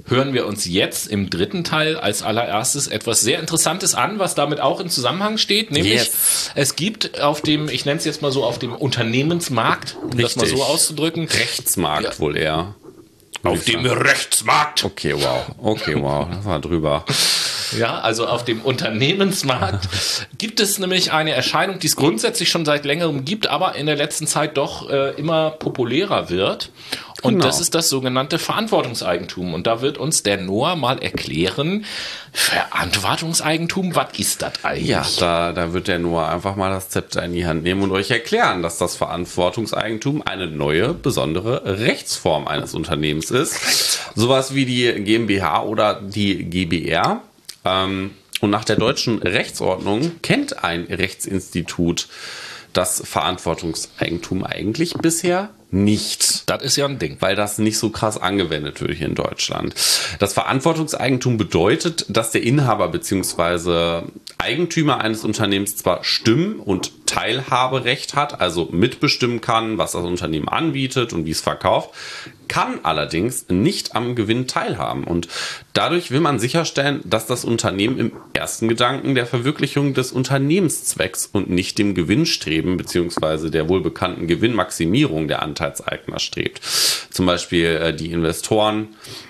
hören wir uns jetzt im dritten Teil als allererstes etwas sehr Interessantes an, was damit auch in Zusammenhang steht, nämlich Yes. es gibt auf dem, ich nenne es jetzt mal so, auf dem Unternehmensmarkt, um das mal Richtig. so auszudrücken. Rechtsmarkt Ja. wohl eher. Auf dem Rechtsmarkt. Okay, wow. Okay, wow. Das war drüber. Ja, also auf dem Unternehmensmarkt gibt es nämlich eine Erscheinung, die es grundsätzlich schon seit längerem gibt, aber in der letzten Zeit doch äh, immer populärer wird. Und Genau. das ist das sogenannte Verantwortungseigentum. Und da wird uns der Noah mal erklären, Verantwortungseigentum, was ist das eigentlich? Ja, da, da wird der Noah einfach mal das Zepter in die Hand nehmen und euch erklären, dass das Verantwortungseigentum eine neue, besondere Rechtsform eines Unternehmens ist. Sowas wie die GmbH oder die GbR. Ähm, und nach der deutschen Rechtsordnung kennt ein Rechtsinstitut das Verantwortungseigentum eigentlich bisher nicht. Das ist ja ein Ding. Weil das nicht so krass angewendet wird hier in Deutschland. Das Verantwortungseigentum bedeutet, dass der Inhaber bzw. Eigentümer eines Unternehmens zwar Stimm- und Teilhaberecht hat, also mitbestimmen kann, was das Unternehmen anbietet und wie es verkauft, kann allerdings nicht am Gewinn teilhaben. Und dadurch will man sicherstellen, dass das Unternehmen im ersten Gedanken der Verwirklichung des Unternehmenszwecks und nicht dem Gewinnstreben bzw. der wohlbekannten Gewinnmaximierung der Anteilseigner strebt. Zum Beispiel äh, die Investoren,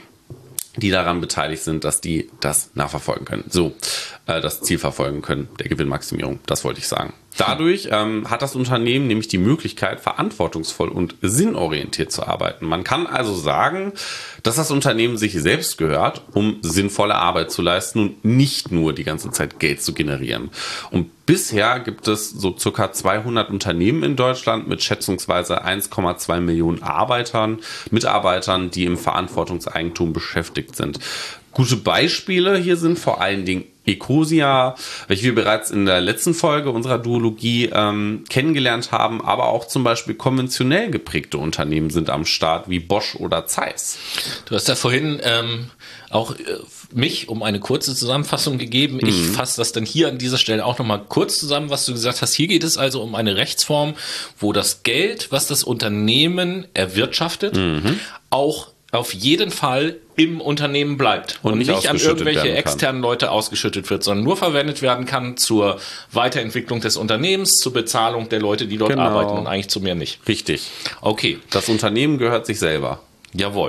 die daran beteiligt sind, dass die das nachverfolgen können. So, äh, das Ziel verfolgen können, der Gewinnmaximierung, das wollte ich sagen. Dadurch ähm, hat das Unternehmen nämlich die Möglichkeit, verantwortungsvoll und sinnorientiert zu arbeiten. Man kann also sagen, dass das Unternehmen sich selbst gehört, um sinnvolle Arbeit zu leisten und nicht nur die ganze Zeit Geld zu generieren. Und bisher gibt es so circa zweihundert Unternehmen in Deutschland mit schätzungsweise eins Komma zwei Millionen Arbeitern, Mitarbeitern, die im Verantwortungseigentum beschäftigt sind. Gute Beispiele hier sind vor allen Dingen Ecosia, welche wir bereits in der letzten Folge unserer Duologie ähm, kennengelernt haben, aber auch zum Beispiel konventionell geprägte Unternehmen sind am Start, wie Bosch oder Zeiss. Du hast ja vorhin ähm, auch äh, mich um eine kurze Zusammenfassung gegeben. Ich Mhm. fasse das dann hier an dieser Stelle auch nochmal kurz zusammen, was du gesagt hast. Hier geht es also um eine Rechtsform, wo das Geld, was das Unternehmen erwirtschaftet, Mhm. auch auf jeden Fall im Unternehmen bleibt und, Und nicht, nicht an ausgeschüttet irgendwelche werden kann. externen Leute ausgeschüttet wird, sondern nur verwendet werden kann zur Weiterentwicklung des Unternehmens, zur Bezahlung der Leute, die dort Genau. arbeiten und eigentlich zu mehr nicht. Richtig. Okay, Das Unternehmen gehört sich selber. jawohl.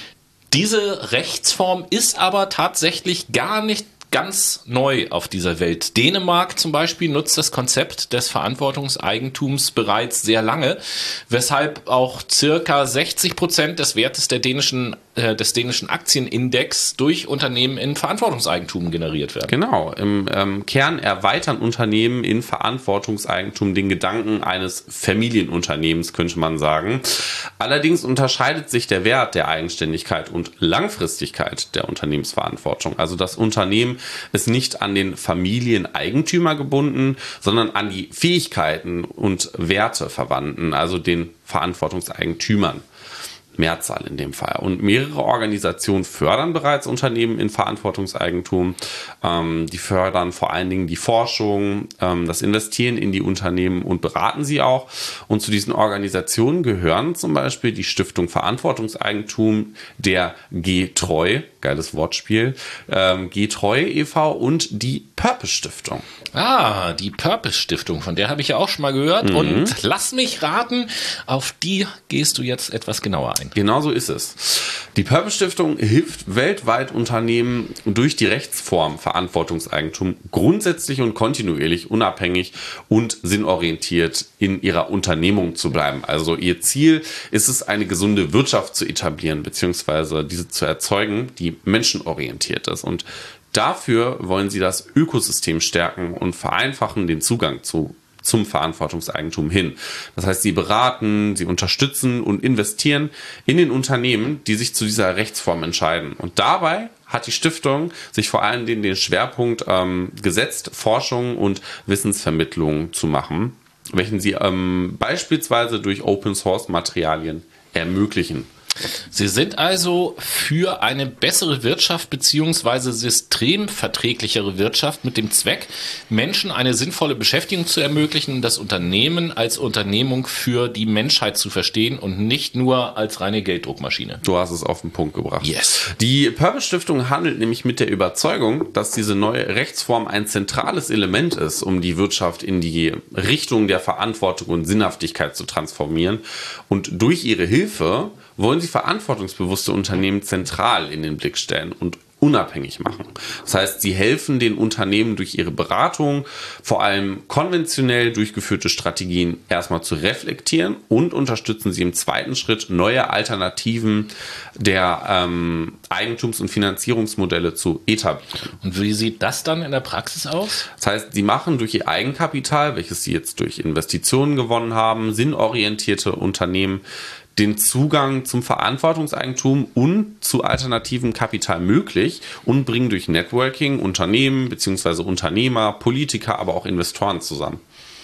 Diese Rechtsform ist aber tatsächlich gar nicht ganz neu auf dieser Welt. Dänemark zum Beispiel nutzt das Konzept des Verantwortungseigentums bereits sehr lange, weshalb auch circa sechzig Prozent des Wertes der dänischen, äh, des dänischen Aktienindex durch Unternehmen in Verantwortungseigentum generiert werden. Genau, im ähm, Kern erweitern Unternehmen in Verantwortungseigentum den Gedanken eines Familienunternehmens, könnte man sagen. Allerdings unterscheidet sich der Wert der Eigenständigkeit und Langfristigkeit der Unternehmensverantwortung. Also das Unternehmen ist nicht an den Familieneigentümer gebunden, sondern an die Fähigkeiten und Werte verwandten, also den Verantwortungseigentümern. Mehrzahl in dem Fall. Und mehrere Organisationen fördern bereits Unternehmen in Verantwortungseigentum. Ähm, die fördern vor allen Dingen die Forschung, ähm, das Investieren in die Unternehmen und beraten sie auch. Und zu diesen Organisationen gehören zum Beispiel die Stiftung Verantwortungseigentum, der G-Treu, geiles Wortspiel, ähm, G-Treu e V und die Purpose Stiftung. Ah, die Purpose Stiftung, von der habe ich ja auch schon mal gehört. Mhm. Und lass mich raten, auf die gehst du jetzt etwas genauer ein. Genau so ist es. Die Purpose Stiftung hilft weltweit Unternehmen durch die Rechtsform Verantwortungseigentum grundsätzlich und kontinuierlich unabhängig und sinnorientiert in ihrer Unternehmung zu bleiben. Also ihr Ziel ist es, eine gesunde Wirtschaft zu etablieren bzw. diese zu erzeugen, die menschenorientiert ist. Und dafür wollen sie das Ökosystem stärken und vereinfachen den Zugang zu zum Verantwortungseigentum hin. Das heißt, sie beraten, sie unterstützen und investieren in den Unternehmen, die sich zu dieser Rechtsform entscheiden. Und dabei hat die Stiftung sich vor allen Dingen den Schwerpunkt ähm, gesetzt, Forschung und Wissensvermittlung zu machen, welchen sie ähm, beispielsweise durch Open-Source-Materialien ermöglichen. Sie sind also für eine bessere Wirtschaft bzw. systemverträglichere Wirtschaft mit dem Zweck, Menschen eine sinnvolle Beschäftigung zu ermöglichen und das Unternehmen als Unternehmung für die Menschheit zu verstehen und nicht nur als reine Gelddruckmaschine. Du hast es auf den Punkt gebracht. Yes. Die Purpose Stiftung handelt nämlich mit der Überzeugung, dass diese neue Rechtsform ein zentrales Element ist, um die Wirtschaft in die Richtung der Verantwortung und Sinnhaftigkeit zu transformieren. Und durch ihre Hilfe wollen sie verantwortungsbewusste Unternehmen zentral in den Blick stellen und unabhängig machen. Das heißt, sie helfen den Unternehmen durch ihre Beratung, vor allem konventionell durchgeführte Strategien erstmal zu reflektieren und unterstützen sie im zweiten Schritt, neue Alternativen der ähm, Eigentums- und Finanzierungsmodelle zu etablieren. Und wie sieht das dann in der Praxis aus? Das heißt, sie machen durch ihr Eigenkapital, welches sie jetzt durch Investitionen gewonnen haben, sinnorientierte Unternehmen, den Zugang zum Verantwortungseigentum und zu alternativem Kapital möglich und bringen durch Networking Unternehmen bzw. Unternehmer, Politiker, aber auch Investoren zusammen.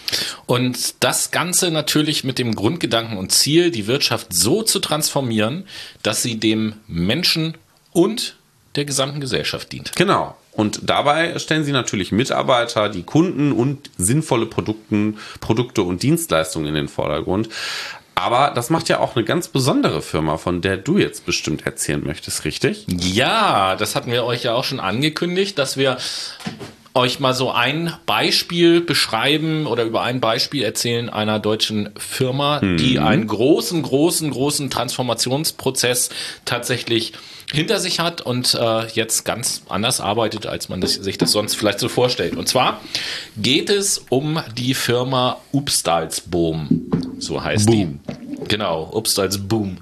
Und das Ganze natürlich mit dem Grundgedanken und Ziel, die Wirtschaft so zu transformieren, dass sie dem Menschen und der gesamten Gesellschaft dient. Genau. Und dabei stellen sie natürlich Mitarbeiter, die Kunden und sinnvolle Produkten, Produkte und Dienstleistungen in den Vordergrund. Aber das macht ja auch eine ganz besondere Firma, von der du jetzt bestimmt erzählen möchtest, richtig? Ja, das hatten wir euch ja auch schon angekündigt, dass wir euch mal so ein Beispiel beschreiben oder über ein Beispiel erzählen einer deutschen Firma, mhm. die einen großen, großen, großen Transformationsprozess tatsächlich hinter sich hat und äh, jetzt ganz anders arbeitet, als man das, sich das sonst vielleicht so vorstellt. Und zwar geht es um die Firma Upstalsboom, so heißt Boom. die. Genau, Upstalsboom.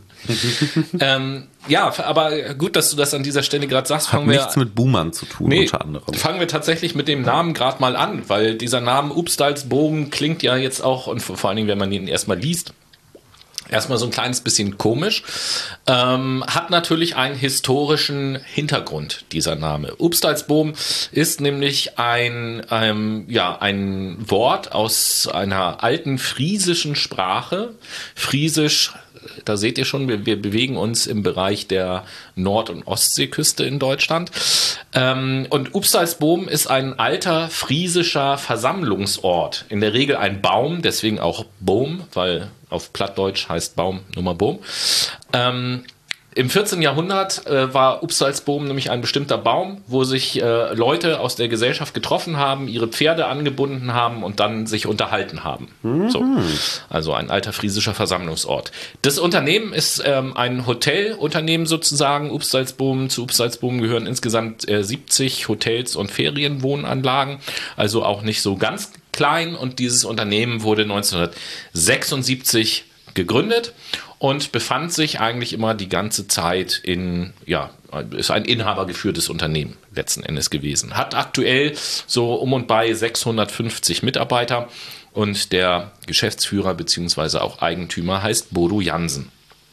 ähm, ja, aber gut, dass du das an dieser Stelle gerade sagst. Hat fangen wir, nichts mit Boomern zu tun, nee, unter anderem. Fangen wir tatsächlich mit dem Namen gerade mal an, weil dieser Name Upstalsboom klingt ja jetzt auch, und vor allen Dingen, wenn man ihn erstmal liest, erstmal so ein kleines bisschen komisch, ähm, hat natürlich einen historischen Hintergrund, dieser Name. Upstalsboom ist nämlich ein, ähm, ja, ein Wort aus einer alten friesischen Sprache. Friesisch, da seht ihr schon, wir, wir bewegen uns im Bereich der Nord- und Ostseeküste in Deutschland. Ähm, und Upstalsboom ist ein alter friesischer Versammlungsort. In der Regel ein Baum, deswegen auch Boom, weil auf Plattdeutsch heißt Baum Nummer Boom. Ähm, Im vierzehnten Jahrhundert äh, war Upstalsboom nämlich ein bestimmter Baum, wo sich äh, Leute aus der Gesellschaft getroffen haben, ihre Pferde angebunden haben und dann sich unterhalten haben. Mhm. So. Also ein alter friesischer Versammlungsort. Das Unternehmen ist ähm, ein Hotelunternehmen sozusagen. Upstalsboom, zu Upstalsboom gehören insgesamt äh, siebzig Hotels und Ferienwohnanlagen, also auch nicht so ganz klein. Und dieses Unternehmen wurde neunzehnhundertsechsundsiebzig gegründet und befand sich eigentlich immer die ganze Zeit in, ja, ist ein inhabergeführtes Unternehmen letzten Endes gewesen. Hat aktuell so um und bei sechshundertfünfzig Mitarbeiter und der Geschäftsführer bzw. auch Eigentümer heißt Bodo Jansen.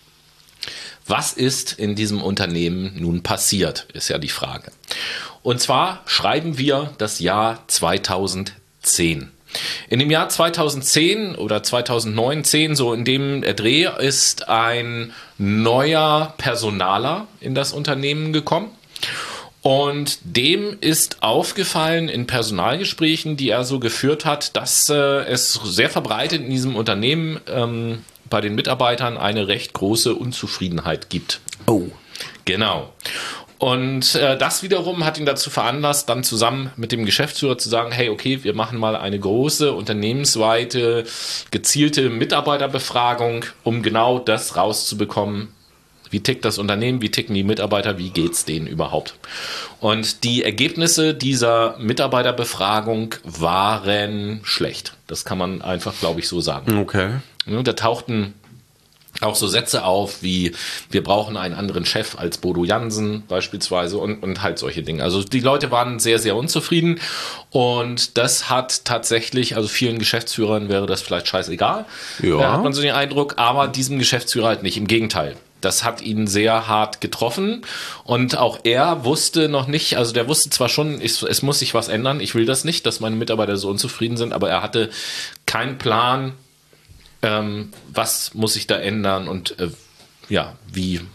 Was ist in diesem Unternehmen nun passiert, ist ja die Frage. Und zwar schreiben wir das Jahr zweitausendzehn. In dem Jahr zweitausendzehn oder zweitausendneun, zehn, so in dem Dreh, ist ein neuer Personaler in das Unternehmen gekommen. Und dem ist aufgefallen in Personalgesprächen, die er so geführt hat, dass äh, es sehr verbreitet in diesem Unternehmen ähm, bei den Mitarbeitern eine recht große Unzufriedenheit gibt. Oh. Genau. Und äh, das wiederum hat ihn dazu veranlasst, dann zusammen mit dem Geschäftsführer zu sagen, hey, okay, wir machen mal eine große, unternehmensweite, gezielte Mitarbeiterbefragung, um genau das rauszubekommen, wie tickt das Unternehmen, wie ticken die Mitarbeiter, wie geht's denen überhaupt. Und die Ergebnisse dieser Mitarbeiterbefragung waren schlecht. Das kann man einfach, glaube ich, so sagen. Okay. Ja, da tauchten auch so Sätze auf wie, wir brauchen einen anderen Chef als Bodo Jansen beispielsweise und, und halt solche Dinge. Also die Leute waren sehr, sehr unzufrieden und das hat tatsächlich, also vielen Geschäftsführern wäre das vielleicht scheißegal, ja. Da hat man so den Eindruck, aber diesem Geschäftsführer halt nicht, im Gegenteil. Das hat ihn sehr hart getroffen und auch er wusste noch nicht, also der wusste zwar schon, ich, es muss sich was ändern, ich will das nicht, dass meine Mitarbeiter so unzufrieden sind, aber er hatte keinen Plan, Ähm, was muss sich da ändern und äh, ja, wie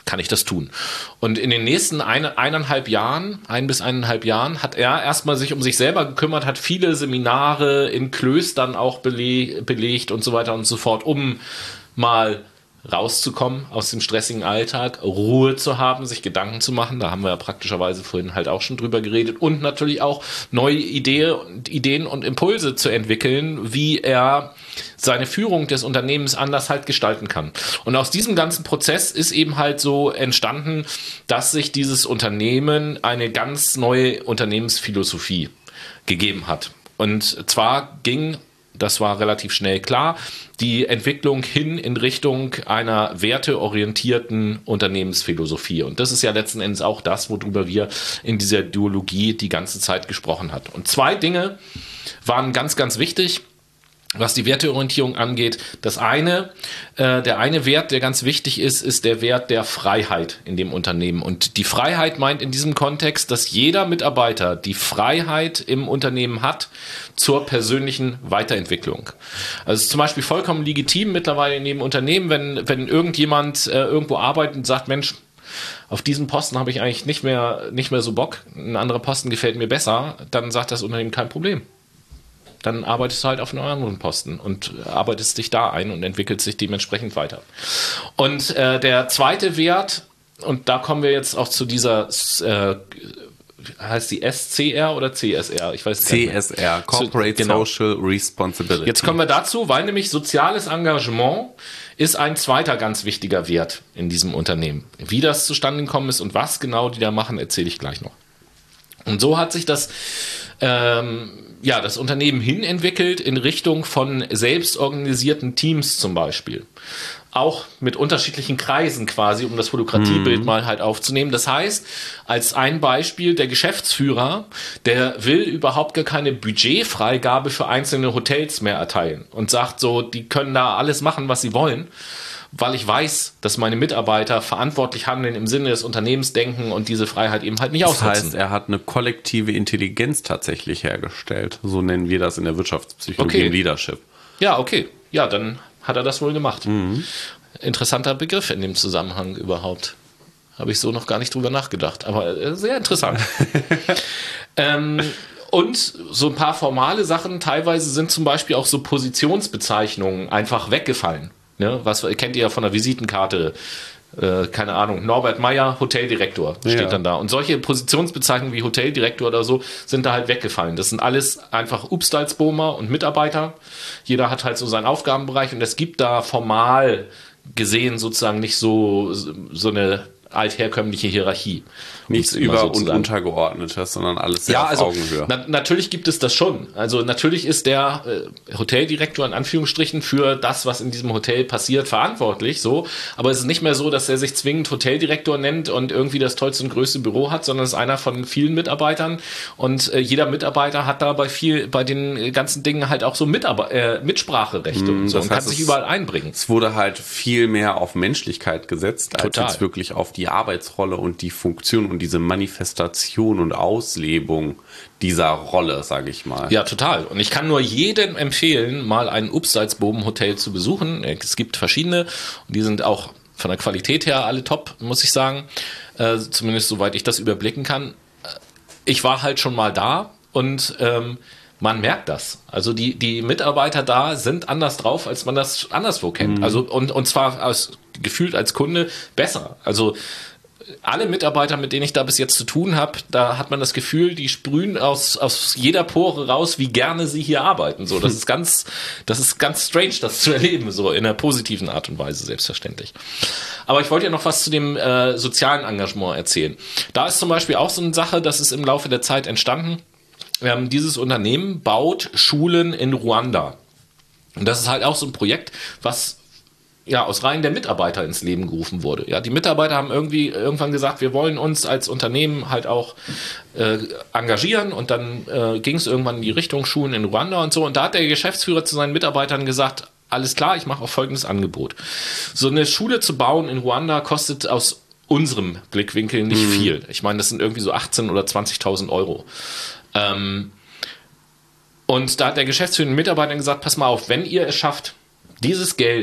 kann ich das tun. Und in den nächsten eine, eineinhalb Jahren, ein bis eineinhalb Jahren, hat er erstmal sich um sich selber gekümmert, hat viele Seminare in Klöstern auch bele- belegt und so weiter und so fort, um mal rauszukommen aus dem stressigen Alltag, Ruhe zu haben, sich Gedanken zu machen. Da haben wir ja praktischerweise vorhin halt auch schon drüber geredet. Und natürlich auch neue Idee, Ideen und Impulse zu entwickeln, wie er seine Führung des Unternehmens anders halt gestalten kann. Und aus diesem ganzen Prozess ist eben halt so entstanden, dass sich dieses Unternehmen eine ganz neue Unternehmensphilosophie gegeben hat. Und zwar ging, das war relativ schnell klar, die Entwicklung hin in Richtung einer werteorientierten Unternehmensphilosophie. Und das ist ja letzten Endes auch das, worüber wir in dieser Duologie die ganze Zeit gesprochen haben. Und zwei Dinge waren ganz, ganz wichtig, was die Werteorientierung angeht. Das eine, äh, der eine Wert, der ganz wichtig ist, ist der Wert der Freiheit in dem Unternehmen. Und die Freiheit meint in diesem Kontext, dass jeder Mitarbeiter die Freiheit im Unternehmen hat zur persönlichen Weiterentwicklung. Also es ist zum Beispiel vollkommen legitim mittlerweile in dem Unternehmen, wenn, wenn irgendjemand äh, irgendwo arbeitet und sagt, Mensch, auf diesen Posten habe ich eigentlich nicht mehr, nicht mehr so Bock, ein anderer Posten gefällt mir besser, dann sagt das Unternehmen kein Problem. Dann arbeitest du halt auf einem anderen Posten und arbeitest dich da ein und entwickelst dich dementsprechend weiter. Und äh, der zweite Wert, und da kommen wir jetzt auch zu dieser, äh, heißt die S C R oder C S R? Ich weiß C S R, Corporate genau. Social Responsibility. Jetzt kommen wir dazu, weil nämlich soziales Engagement ist ein zweiter ganz wichtiger Wert in diesem Unternehmen. Wie das zustande gekommen ist und was genau die da machen, erzähle ich gleich noch. Und so hat sich das ähm, ja, das Unternehmen hinentwickelt in Richtung von selbstorganisierten Teams zum Beispiel. Auch mit unterschiedlichen Kreisen quasi, um das Holokratiebild mhm. mal halt aufzunehmen. Das heißt, als ein Beispiel, der Geschäftsführer, der will überhaupt gar keine Budgetfreigabe für einzelne Hotels mehr erteilen und sagt so, die können da alles machen, was sie wollen, weil ich weiß, dass meine Mitarbeiter verantwortlich handeln, im Sinne des Unternehmens denken und diese Freiheit eben halt nicht das ausnutzen. Das heißt, er hat eine kollektive Intelligenz tatsächlich hergestellt. So nennen wir das in der Wirtschaftspsychologie okay. im Leadership. Ja, okay. Ja, dann hat er das wohl gemacht. Mhm. Interessanter Begriff in dem Zusammenhang überhaupt. Habe ich so noch gar nicht drüber nachgedacht, aber sehr interessant. ähm, und so ein paar formale Sachen, teilweise sind zum Beispiel auch so Positionsbezeichnungen einfach weggefallen. Ne, was kennt ihr ja von der Visitenkarte, äh, keine Ahnung, Norbert Meyer, Hoteldirektor, steht ja. dann da. Und solche Positionsbezeichnungen wie Hoteldirektor oder so sind da halt weggefallen. Das sind alles einfach Upstalsbomer und Mitarbeiter. Jeder hat halt so seinen Aufgabenbereich und es gibt da formal gesehen sozusagen nicht so, so eine altherkömmliche Hierarchie. Nichts über- und untergeordnetes, sondern alles sehr ja, auf also, Augenhöhe. Na, natürlich gibt es das schon. Also natürlich ist der äh, Hoteldirektor in Anführungsstrichen für das, was in diesem Hotel passiert, verantwortlich. So, aber es ist nicht mehr so, dass er sich zwingend Hoteldirektor nennt und irgendwie das tollste und größte Büro hat, sondern es ist einer von vielen Mitarbeitern und äh, jeder Mitarbeiter hat da bei viel, bei den ganzen Dingen halt auch so Mitarbe- äh, Mitspracherechte mm, und so und kann sich überall einbringen. Es wurde halt viel mehr auf Menschlichkeit gesetzt, Total. als jetzt wirklich auf die Arbeitsrolle und die Funktion und diese Manifestation und Auslebung dieser Rolle, sage ich mal. Ja, total. Und ich kann nur jedem empfehlen, mal ein Upsalzboben-Hotel zu besuchen. Es gibt verschiedene und die sind auch von der Qualität her alle top, muss ich sagen. Äh, zumindest soweit ich das überblicken kann. Ich war halt schon mal da und ähm, man merkt das. Also die, die Mitarbeiter da sind anders drauf, als man das anderswo kennt. Mhm. Also und, und zwar als, gefühlt als Kunde besser. Also alle Mitarbeiter, mit denen ich da bis jetzt zu tun habe, da hat man das Gefühl, die sprühen aus, aus jeder Pore raus, wie gerne sie hier arbeiten. So, das ist ganz, das ist ganz strange, das zu erleben, so in einer positiven Art und Weise, selbstverständlich. Aber ich wollte ja noch was zu dem äh, sozialen Engagement erzählen. Da ist zum Beispiel auch so eine Sache, das ist im Laufe der Zeit entstanden. Ähm, dieses Unternehmen baut Schulen in Ruanda. Und das ist halt auch so ein Projekt, was ja aus Reihen der Mitarbeiter ins Leben gerufen wurde. Ja, die Mitarbeiter haben irgendwie irgendwann gesagt, wir wollen uns als Unternehmen halt auch äh, engagieren und dann äh, ging es irgendwann in die Richtung Schulen in Ruanda und so. Und da hat der Geschäftsführer zu seinen Mitarbeitern gesagt, alles klar, ich mache auch folgendes Angebot. So eine Schule zu bauen in Ruanda kostet aus unserem Blickwinkel nicht mhm. viel. Ich meine, das sind irgendwie so achtzehntausend oder zwanzigtausend Euro. Ähm, und da hat der Geschäftsführer den Mitarbeitern gesagt, pass mal auf, wenn ihr es schafft, dieses Geld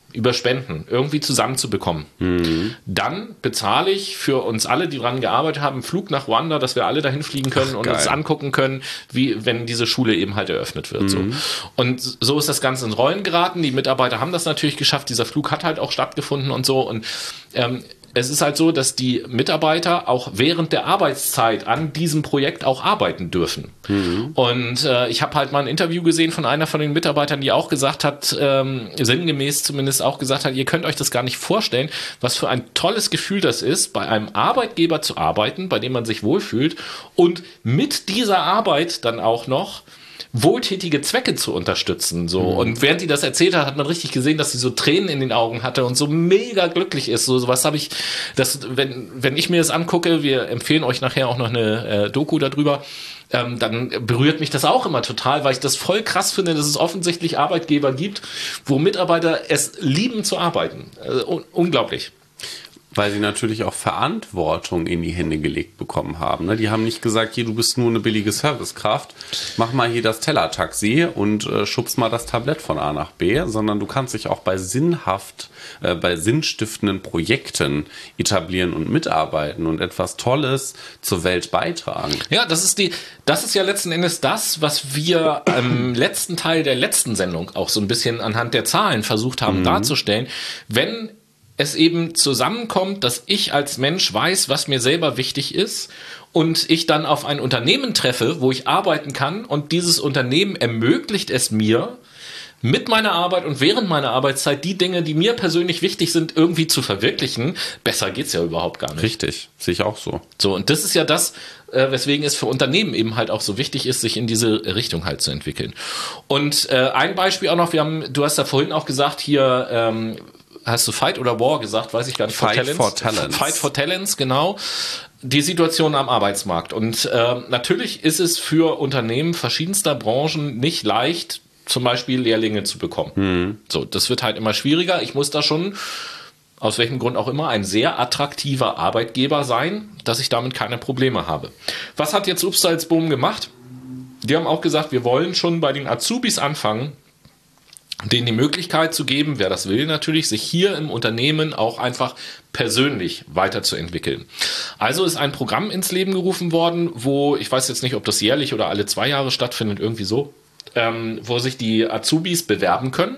über Spenden irgendwie zusammenzubekommen. Mhm. Dann bezahle ich für uns alle, die dran gearbeitet haben, einen Flug nach Ruanda, dass wir alle dahin fliegen können Ach, und uns angucken können, wie wenn diese Schule eben halt eröffnet wird. Mhm. So. Und so ist das Ganze ins Rollen geraten. Die Mitarbeiter haben das natürlich geschafft. Dieser Flug hat halt auch stattgefunden und so. Und ähm, es ist halt so, dass die Mitarbeiter auch während der Arbeitszeit an diesem Projekt auch arbeiten dürfen. Mhm. Und äh, ich habe halt mal ein Interview gesehen von einer von den Mitarbeitern, die auch gesagt hat, ähm, sinngemäß zumindest auch gesagt hat, ihr könnt euch das gar nicht vorstellen, was für ein tolles Gefühl das ist, bei einem Arbeitgeber zu arbeiten, bei dem man sich wohlfühlt und mit dieser Arbeit dann auch noch wohltätige Zwecke zu unterstützen. So. Mhm. Und während die das erzählt hat, hat man richtig gesehen, dass sie so Tränen in den Augen hatte und so mega glücklich ist. So was habe ich, das, wenn, wenn ich mir das angucke, wir empfehlen euch nachher auch noch eine äh, Doku darüber, ähm, dann berührt mich das auch immer total, weil ich das voll krass finde, dass es offensichtlich Arbeitgeber gibt, wo Mitarbeiter es lieben zu arbeiten. Äh, un- unglaublich. Weil sie natürlich auch Verantwortung in die Hände gelegt bekommen haben. Ne? Die haben nicht gesagt, hier, du bist nur eine billige Servicekraft, mach mal hier das Tellertaxi und äh, schubst mal das Tablett von A nach B, sondern du kannst dich auch bei sinnhaft, äh, bei sinnstiftenden Projekten etablieren und mitarbeiten und etwas Tolles zur Welt beitragen. Ja, das ist die, das ist ja letzten Endes das, was wir im letzten Teil der letzten Sendung auch so ein bisschen anhand der Zahlen versucht haben mhm. darzustellen. Wenn es eben zusammenkommt, dass ich als Mensch weiß, was mir selber wichtig ist und ich dann auf ein Unternehmen treffe, wo ich arbeiten kann und dieses Unternehmen ermöglicht es mir, mit meiner Arbeit und während meiner Arbeitszeit die Dinge, die mir persönlich wichtig sind, irgendwie zu verwirklichen. Besser geht's ja überhaupt gar nicht. Richtig, sehe ich auch so. So, und das ist ja das, äh, weswegen es für Unternehmen eben halt auch so wichtig ist, sich in diese Richtung halt zu entwickeln. Und äh, ein Beispiel auch noch, wir haben, du hast ja vorhin auch gesagt, hier, ähm, hast du Fight oder War gesagt? Weiß ich gar nicht. Fight for Talents. Fight for Talents, genau. Die Situation am Arbeitsmarkt. Und äh, natürlich ist es für Unternehmen verschiedenster Branchen nicht leicht, zum Beispiel Lehrlinge zu bekommen. Mhm. So, das wird halt immer schwieriger. Ich muss da schon, aus welchem Grund auch immer, ein sehr attraktiver Arbeitgeber sein, dass ich damit keine Probleme habe. Was hat jetzt Upsalzboom gemacht? Die haben auch gesagt, wir wollen schon bei den Azubis anfangen, denen die Möglichkeit zu geben, wer das will natürlich, sich hier im Unternehmen auch einfach persönlich weiterzuentwickeln. Also ist ein Programm ins Leben gerufen worden, wo, ich weiß jetzt nicht, ob das jährlich oder alle zwei Jahre stattfindet, irgendwie so, ähm, wo sich die Azubis bewerben können.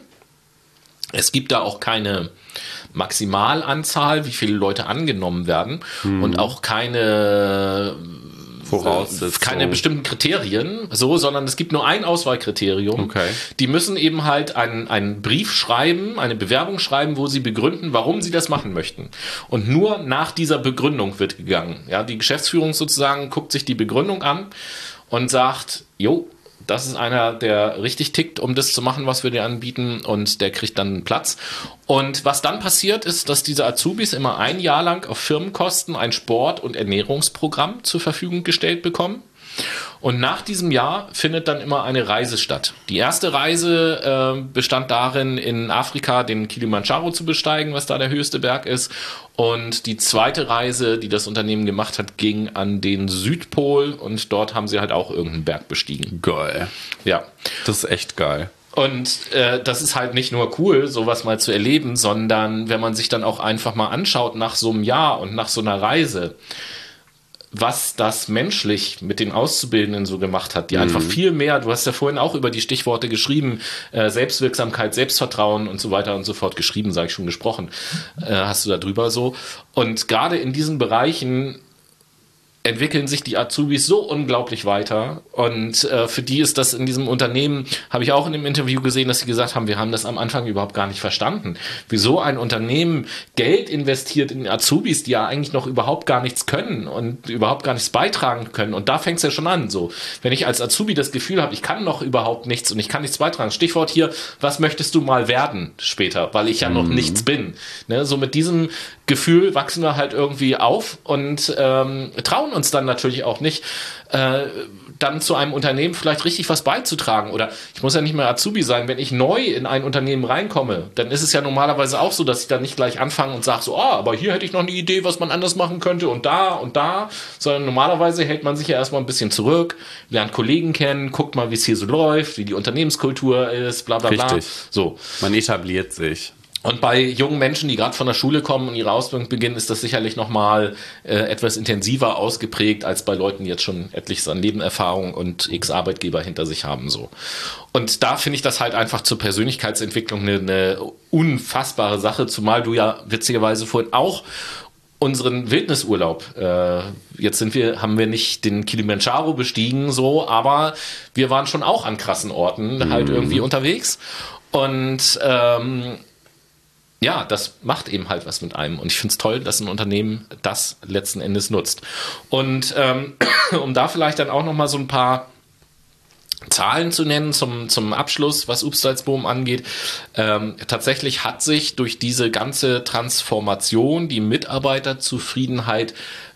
Es gibt da auch keine Maximalanzahl, wie viele Leute angenommen werden mhm. und auch keine Voraussetzungen. Keine bestimmten Kriterien, so, sondern es gibt nur ein Auswahlkriterium. Okay. Die müssen eben halt einen, einen Brief schreiben, eine Bewerbung schreiben, wo sie begründen, warum sie das machen möchten. Und nur nach dieser Begründung wird gegangen. Ja, die Geschäftsführung sozusagen guckt sich die Begründung an und sagt, jo, das ist einer, der richtig tickt, um das zu machen, was wir dir anbieten, und der kriegt dann einen Platz. Und was dann passiert ist, dass diese Azubis immer ein Jahr lang auf Firmenkosten ein Sport- und Ernährungsprogramm zur Verfügung gestellt bekommen. Und nach diesem Jahr findet dann immer eine Reise statt. Die erste Reise äh, bestand darin, in Afrika den Kilimanjaro zu besteigen, was da der höchste Berg ist. Und die zweite Reise, die das Unternehmen gemacht hat, ging an den Südpol, und dort haben sie halt auch irgendeinen Berg bestiegen. Geil. Ja. Das ist echt geil. Und äh, das ist halt nicht nur cool, sowas mal zu erleben, sondern wenn man sich dann auch einfach mal anschaut nach so einem Jahr und nach so einer Reise, was das menschlich mit den Auszubildenden so gemacht hat, die mhm. einfach viel mehr, du hast ja vorhin auch über die Stichworte geschrieben, äh, Selbstwirksamkeit, Selbstvertrauen und so weiter und so fort geschrieben, sage ich schon gesprochen, äh, hast du da drüber so. Und gerade in diesen Bereichen entwickeln sich die Azubis so unglaublich weiter, und äh, für die ist das in diesem Unternehmen, habe ich auch in dem Interview gesehen, dass sie gesagt haben, wir haben das am Anfang überhaupt gar nicht verstanden, wieso ein Unternehmen Geld investiert in Azubis, die ja eigentlich noch überhaupt gar nichts können und überhaupt gar nichts beitragen können, und da fängt es ja schon an, so, wenn ich als Azubi das Gefühl habe, ich kann noch überhaupt nichts und ich kann nichts beitragen, Stichwort hier, was möchtest du mal werden später, weil ich ja noch mhm. nichts bin, ne? So mit diesem Gefühl wachsen wir halt irgendwie auf und ähm, trauen uns dann natürlich auch nicht, äh, dann zu einem Unternehmen vielleicht richtig was beizutragen. Oder ich muss ja nicht mehr Azubi sein, wenn ich neu in ein Unternehmen reinkomme, dann ist es ja normalerweise auch so, dass ich dann nicht gleich anfange und sage so, oh, aber hier hätte ich noch eine Idee, was man anders machen könnte und da und da, sondern normalerweise hält man sich ja erstmal ein bisschen zurück, lernt Kollegen kennen, guckt mal, wie es hier so läuft, wie die Unternehmenskultur ist, bla bla bla. Richtig. So. Man etabliert sich. Und bei jungen Menschen, die gerade von der Schule kommen und ihre Ausbildung beginnen, ist das sicherlich nochmal äh, etwas intensiver ausgeprägt als bei Leuten, die jetzt schon etliches an Lebenerfahrung und x Arbeitgeber hinter sich haben. So. Und da finde ich das halt einfach zur Persönlichkeitsentwicklung eine, eine unfassbare Sache, zumal du ja witzigerweise vorhin auch unseren Wildnisurlaub, äh, jetzt sind wir, haben wir nicht den Kilimanjaro bestiegen, so, aber wir waren schon auch an krassen Orten mhm. halt irgendwie unterwegs. Und ähm, ja, das macht eben halt was mit einem. Und ich finde es toll, dass ein Unternehmen das letzten Endes nutzt. Und ähm, um da vielleicht dann auch nochmal so ein paar Zahlen zu nennen zum, zum Abschluss, was Upsalzboom angeht. Ähm, tatsächlich hat sich durch diese ganze Transformation die Mitarbeiterzufriedenheit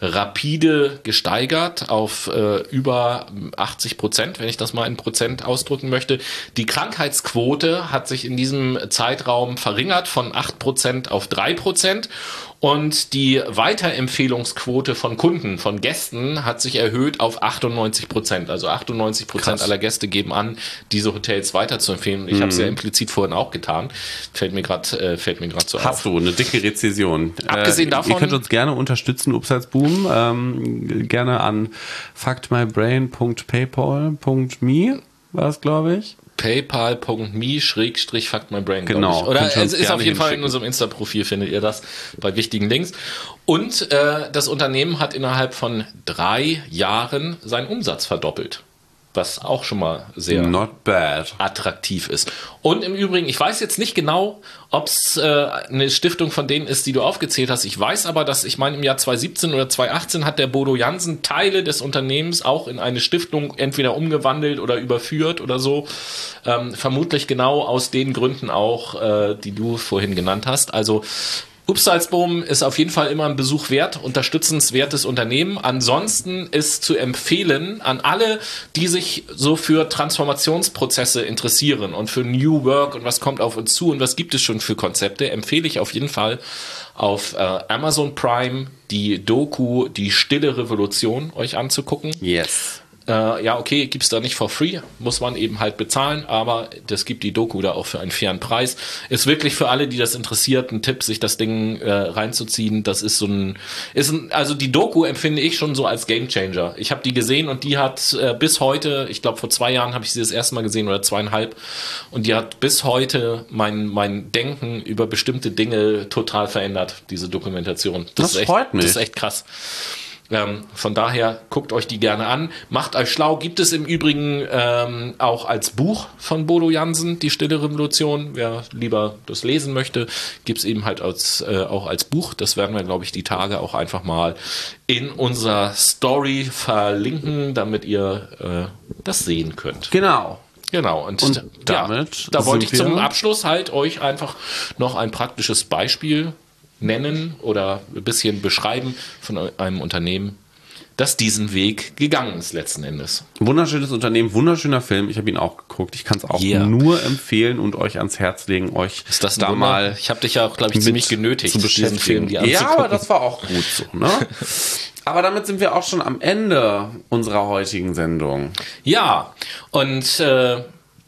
rapide gesteigert auf äh, über achtzig Prozent, wenn ich das mal in Prozent ausdrücken möchte. Die Krankheitsquote hat sich in diesem Zeitraum verringert von acht Prozent auf drei Prozent. Und die Weiterempfehlungsquote von Kunden, von Gästen hat sich erhöht auf achtundneunzig Prozent. Also achtundneunzig Prozent aller Gäste geben an, diese Hotels weiterzuempfehlen. Ich mhm. habe es ja implizit vorhin auch getan. Fällt mir gerade äh, fällt mir gerade so auf. Hast du eine dicke Rezession. Abgesehen äh, davon. Ihr könnt uns gerne unterstützen, Upsalzboom. Ähm, gerne an factmybrain punkt paypal punkt me war es, glaube ich. paypal punkt me schrägstrich factmybrain, genau. Ich. Oder es ist auf jeden Fall in unserem Insta-Profil, findet ihr das bei wichtigen Links. Und äh, das Unternehmen hat innerhalb von drei Jahren seinen Umsatz verdoppelt. Was auch schon mal sehr Not bad. attraktiv ist. Und im Übrigen, ich weiß jetzt nicht genau, ob es äh, eine Stiftung von denen ist, die du aufgezählt hast. Ich weiß aber, dass, ich meine, im Jahr zwanzig siebzehn oder zwanzig achtzehn hat der Bodo Jansen Teile des Unternehmens auch in eine Stiftung entweder umgewandelt oder überführt oder so. Ähm, vermutlich genau aus den Gründen auch, äh, die du vorhin genannt hast. Also Upsalzboom ist auf jeden Fall immer ein Besuch wert, unterstützenswertes Unternehmen. Ansonsten ist zu empfehlen an alle, die sich so für Transformationsprozesse interessieren und für New Work und was kommt auf uns zu und was gibt es schon für Konzepte, empfehle ich auf jeden Fall auf äh, Amazon Prime die Doku Die Stille Revolution euch anzugucken. Yes. Äh, ja, okay, gibt's da nicht for free, muss man eben halt bezahlen, aber das gibt die Doku da auch für einen fairen Preis. Ist wirklich für alle, die das interessiert, ein Tipp, sich das Ding äh, reinzuziehen. Das ist so ein, ist ein, also die Doku empfinde ich schon so als Gamechanger. Ich habe die gesehen und die hat äh, bis heute, ich glaube vor zwei Jahren habe ich sie das erste Mal gesehen oder zweieinhalb, und die hat bis heute mein mein Denken über bestimmte Dinge total verändert, diese Dokumentation. Das, das ist echt, freut mich. Das ist echt krass. Ähm, von daher guckt euch die gerne an. Macht euch schlau. Gibt es im Übrigen ähm, auch als Buch von Bodo Jansen, Die Stille Revolution. Wer lieber das lesen möchte, gibt es eben halt als, äh, auch als Buch. Das werden wir, glaube ich, die Tage auch einfach mal in unserer Story verlinken, damit ihr äh, das sehen könnt. Genau. Genau, und, und damit ja, da wollte ich wir zum Abschluss halt euch einfach noch ein praktisches Beispiel nennen oder ein bisschen beschreiben von einem Unternehmen, das diesen Weg gegangen ist letzten Endes. Wunderschönes Unternehmen, wunderschöner Film. Ich habe ihn auch geguckt. Ich kann es auch yeah. nur empfehlen und euch ans Herz legen, euch ist das da Wunder? mal. Ich habe dich ja auch, glaube ich, ziemlich genötigt, zu beschäftigen. diesen Film die anzugucken. Ja, aber das war auch gut so, ne? Aber damit sind wir auch schon am Ende unserer heutigen Sendung. Ja, und äh,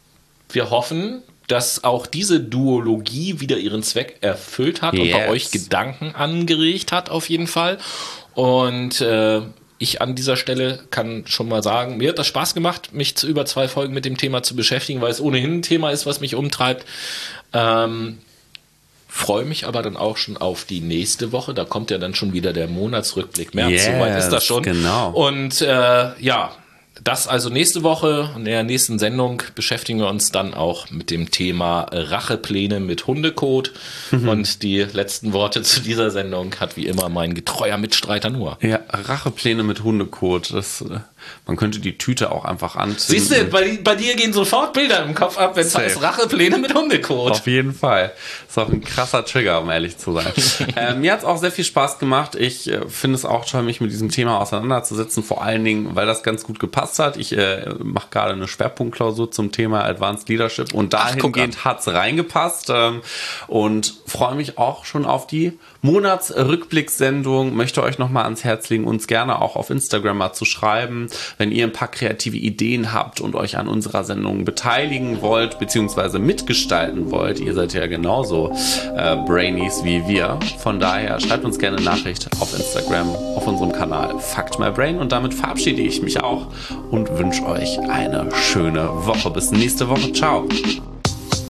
wir hoffen, dass auch diese Duologie wieder ihren Zweck erfüllt hat yes. und bei euch Gedanken angeregt hat auf jeden Fall. Und äh, ich an dieser Stelle kann schon mal sagen, mir hat das Spaß gemacht, mich zu über zwei Folgen mit dem Thema zu beschäftigen, weil es ohnehin ein Thema ist, was mich umtreibt. Ähm, freue mich aber dann auch schon auf die nächste Woche. Da kommt ja dann schon wieder der Monatsrückblick März. Yes, Soweit ist das schon. Genau. Und äh, ja, das also nächste Woche. In der nächsten Sendung beschäftigen wir uns dann auch mit dem Thema Rachepläne mit Hundekot. Mhm. Und die letzten Worte zu dieser Sendung hat wie immer mein getreuer Mitstreiter Noah. Ja, Rachepläne mit Hundekot. Das, man könnte die Tüte auch einfach anzünden. Siehst du, bei, bei dir gehen sofort Bilder im Kopf ab, wenn es heißt Rachepläne mit Hundekot. Auf jeden Fall. Ist auch ein krasser Trigger, um ehrlich zu sein. äh, mir hat es auch sehr viel Spaß gemacht. Ich äh, finde es auch toll, mich mit diesem Thema auseinanderzusetzen. Vor allen Dingen, weil das ganz gut gepasst hat. Ich äh, mache gerade eine Schwerpunktklausur zum Thema Advanced Leadership und dahingehend hat es reingepasst ähm, und freue mich auch schon auf die Monatsrückblickssendung. Möchte euch nochmal ans Herz legen, uns gerne auch auf Instagram mal zu schreiben, Wenn ihr ein paar kreative Ideen habt und euch an unserer Sendung beteiligen wollt, beziehungsweise mitgestalten wollt, ihr seid ja genauso äh, Brainies wie wir. Von daher schreibt uns gerne eine Nachricht auf Instagram, auf unserem Kanal Fucked My Brain. Und damit verabschiede ich mich auch und wünsche euch eine schöne Woche. Bis nächste Woche. Ciao.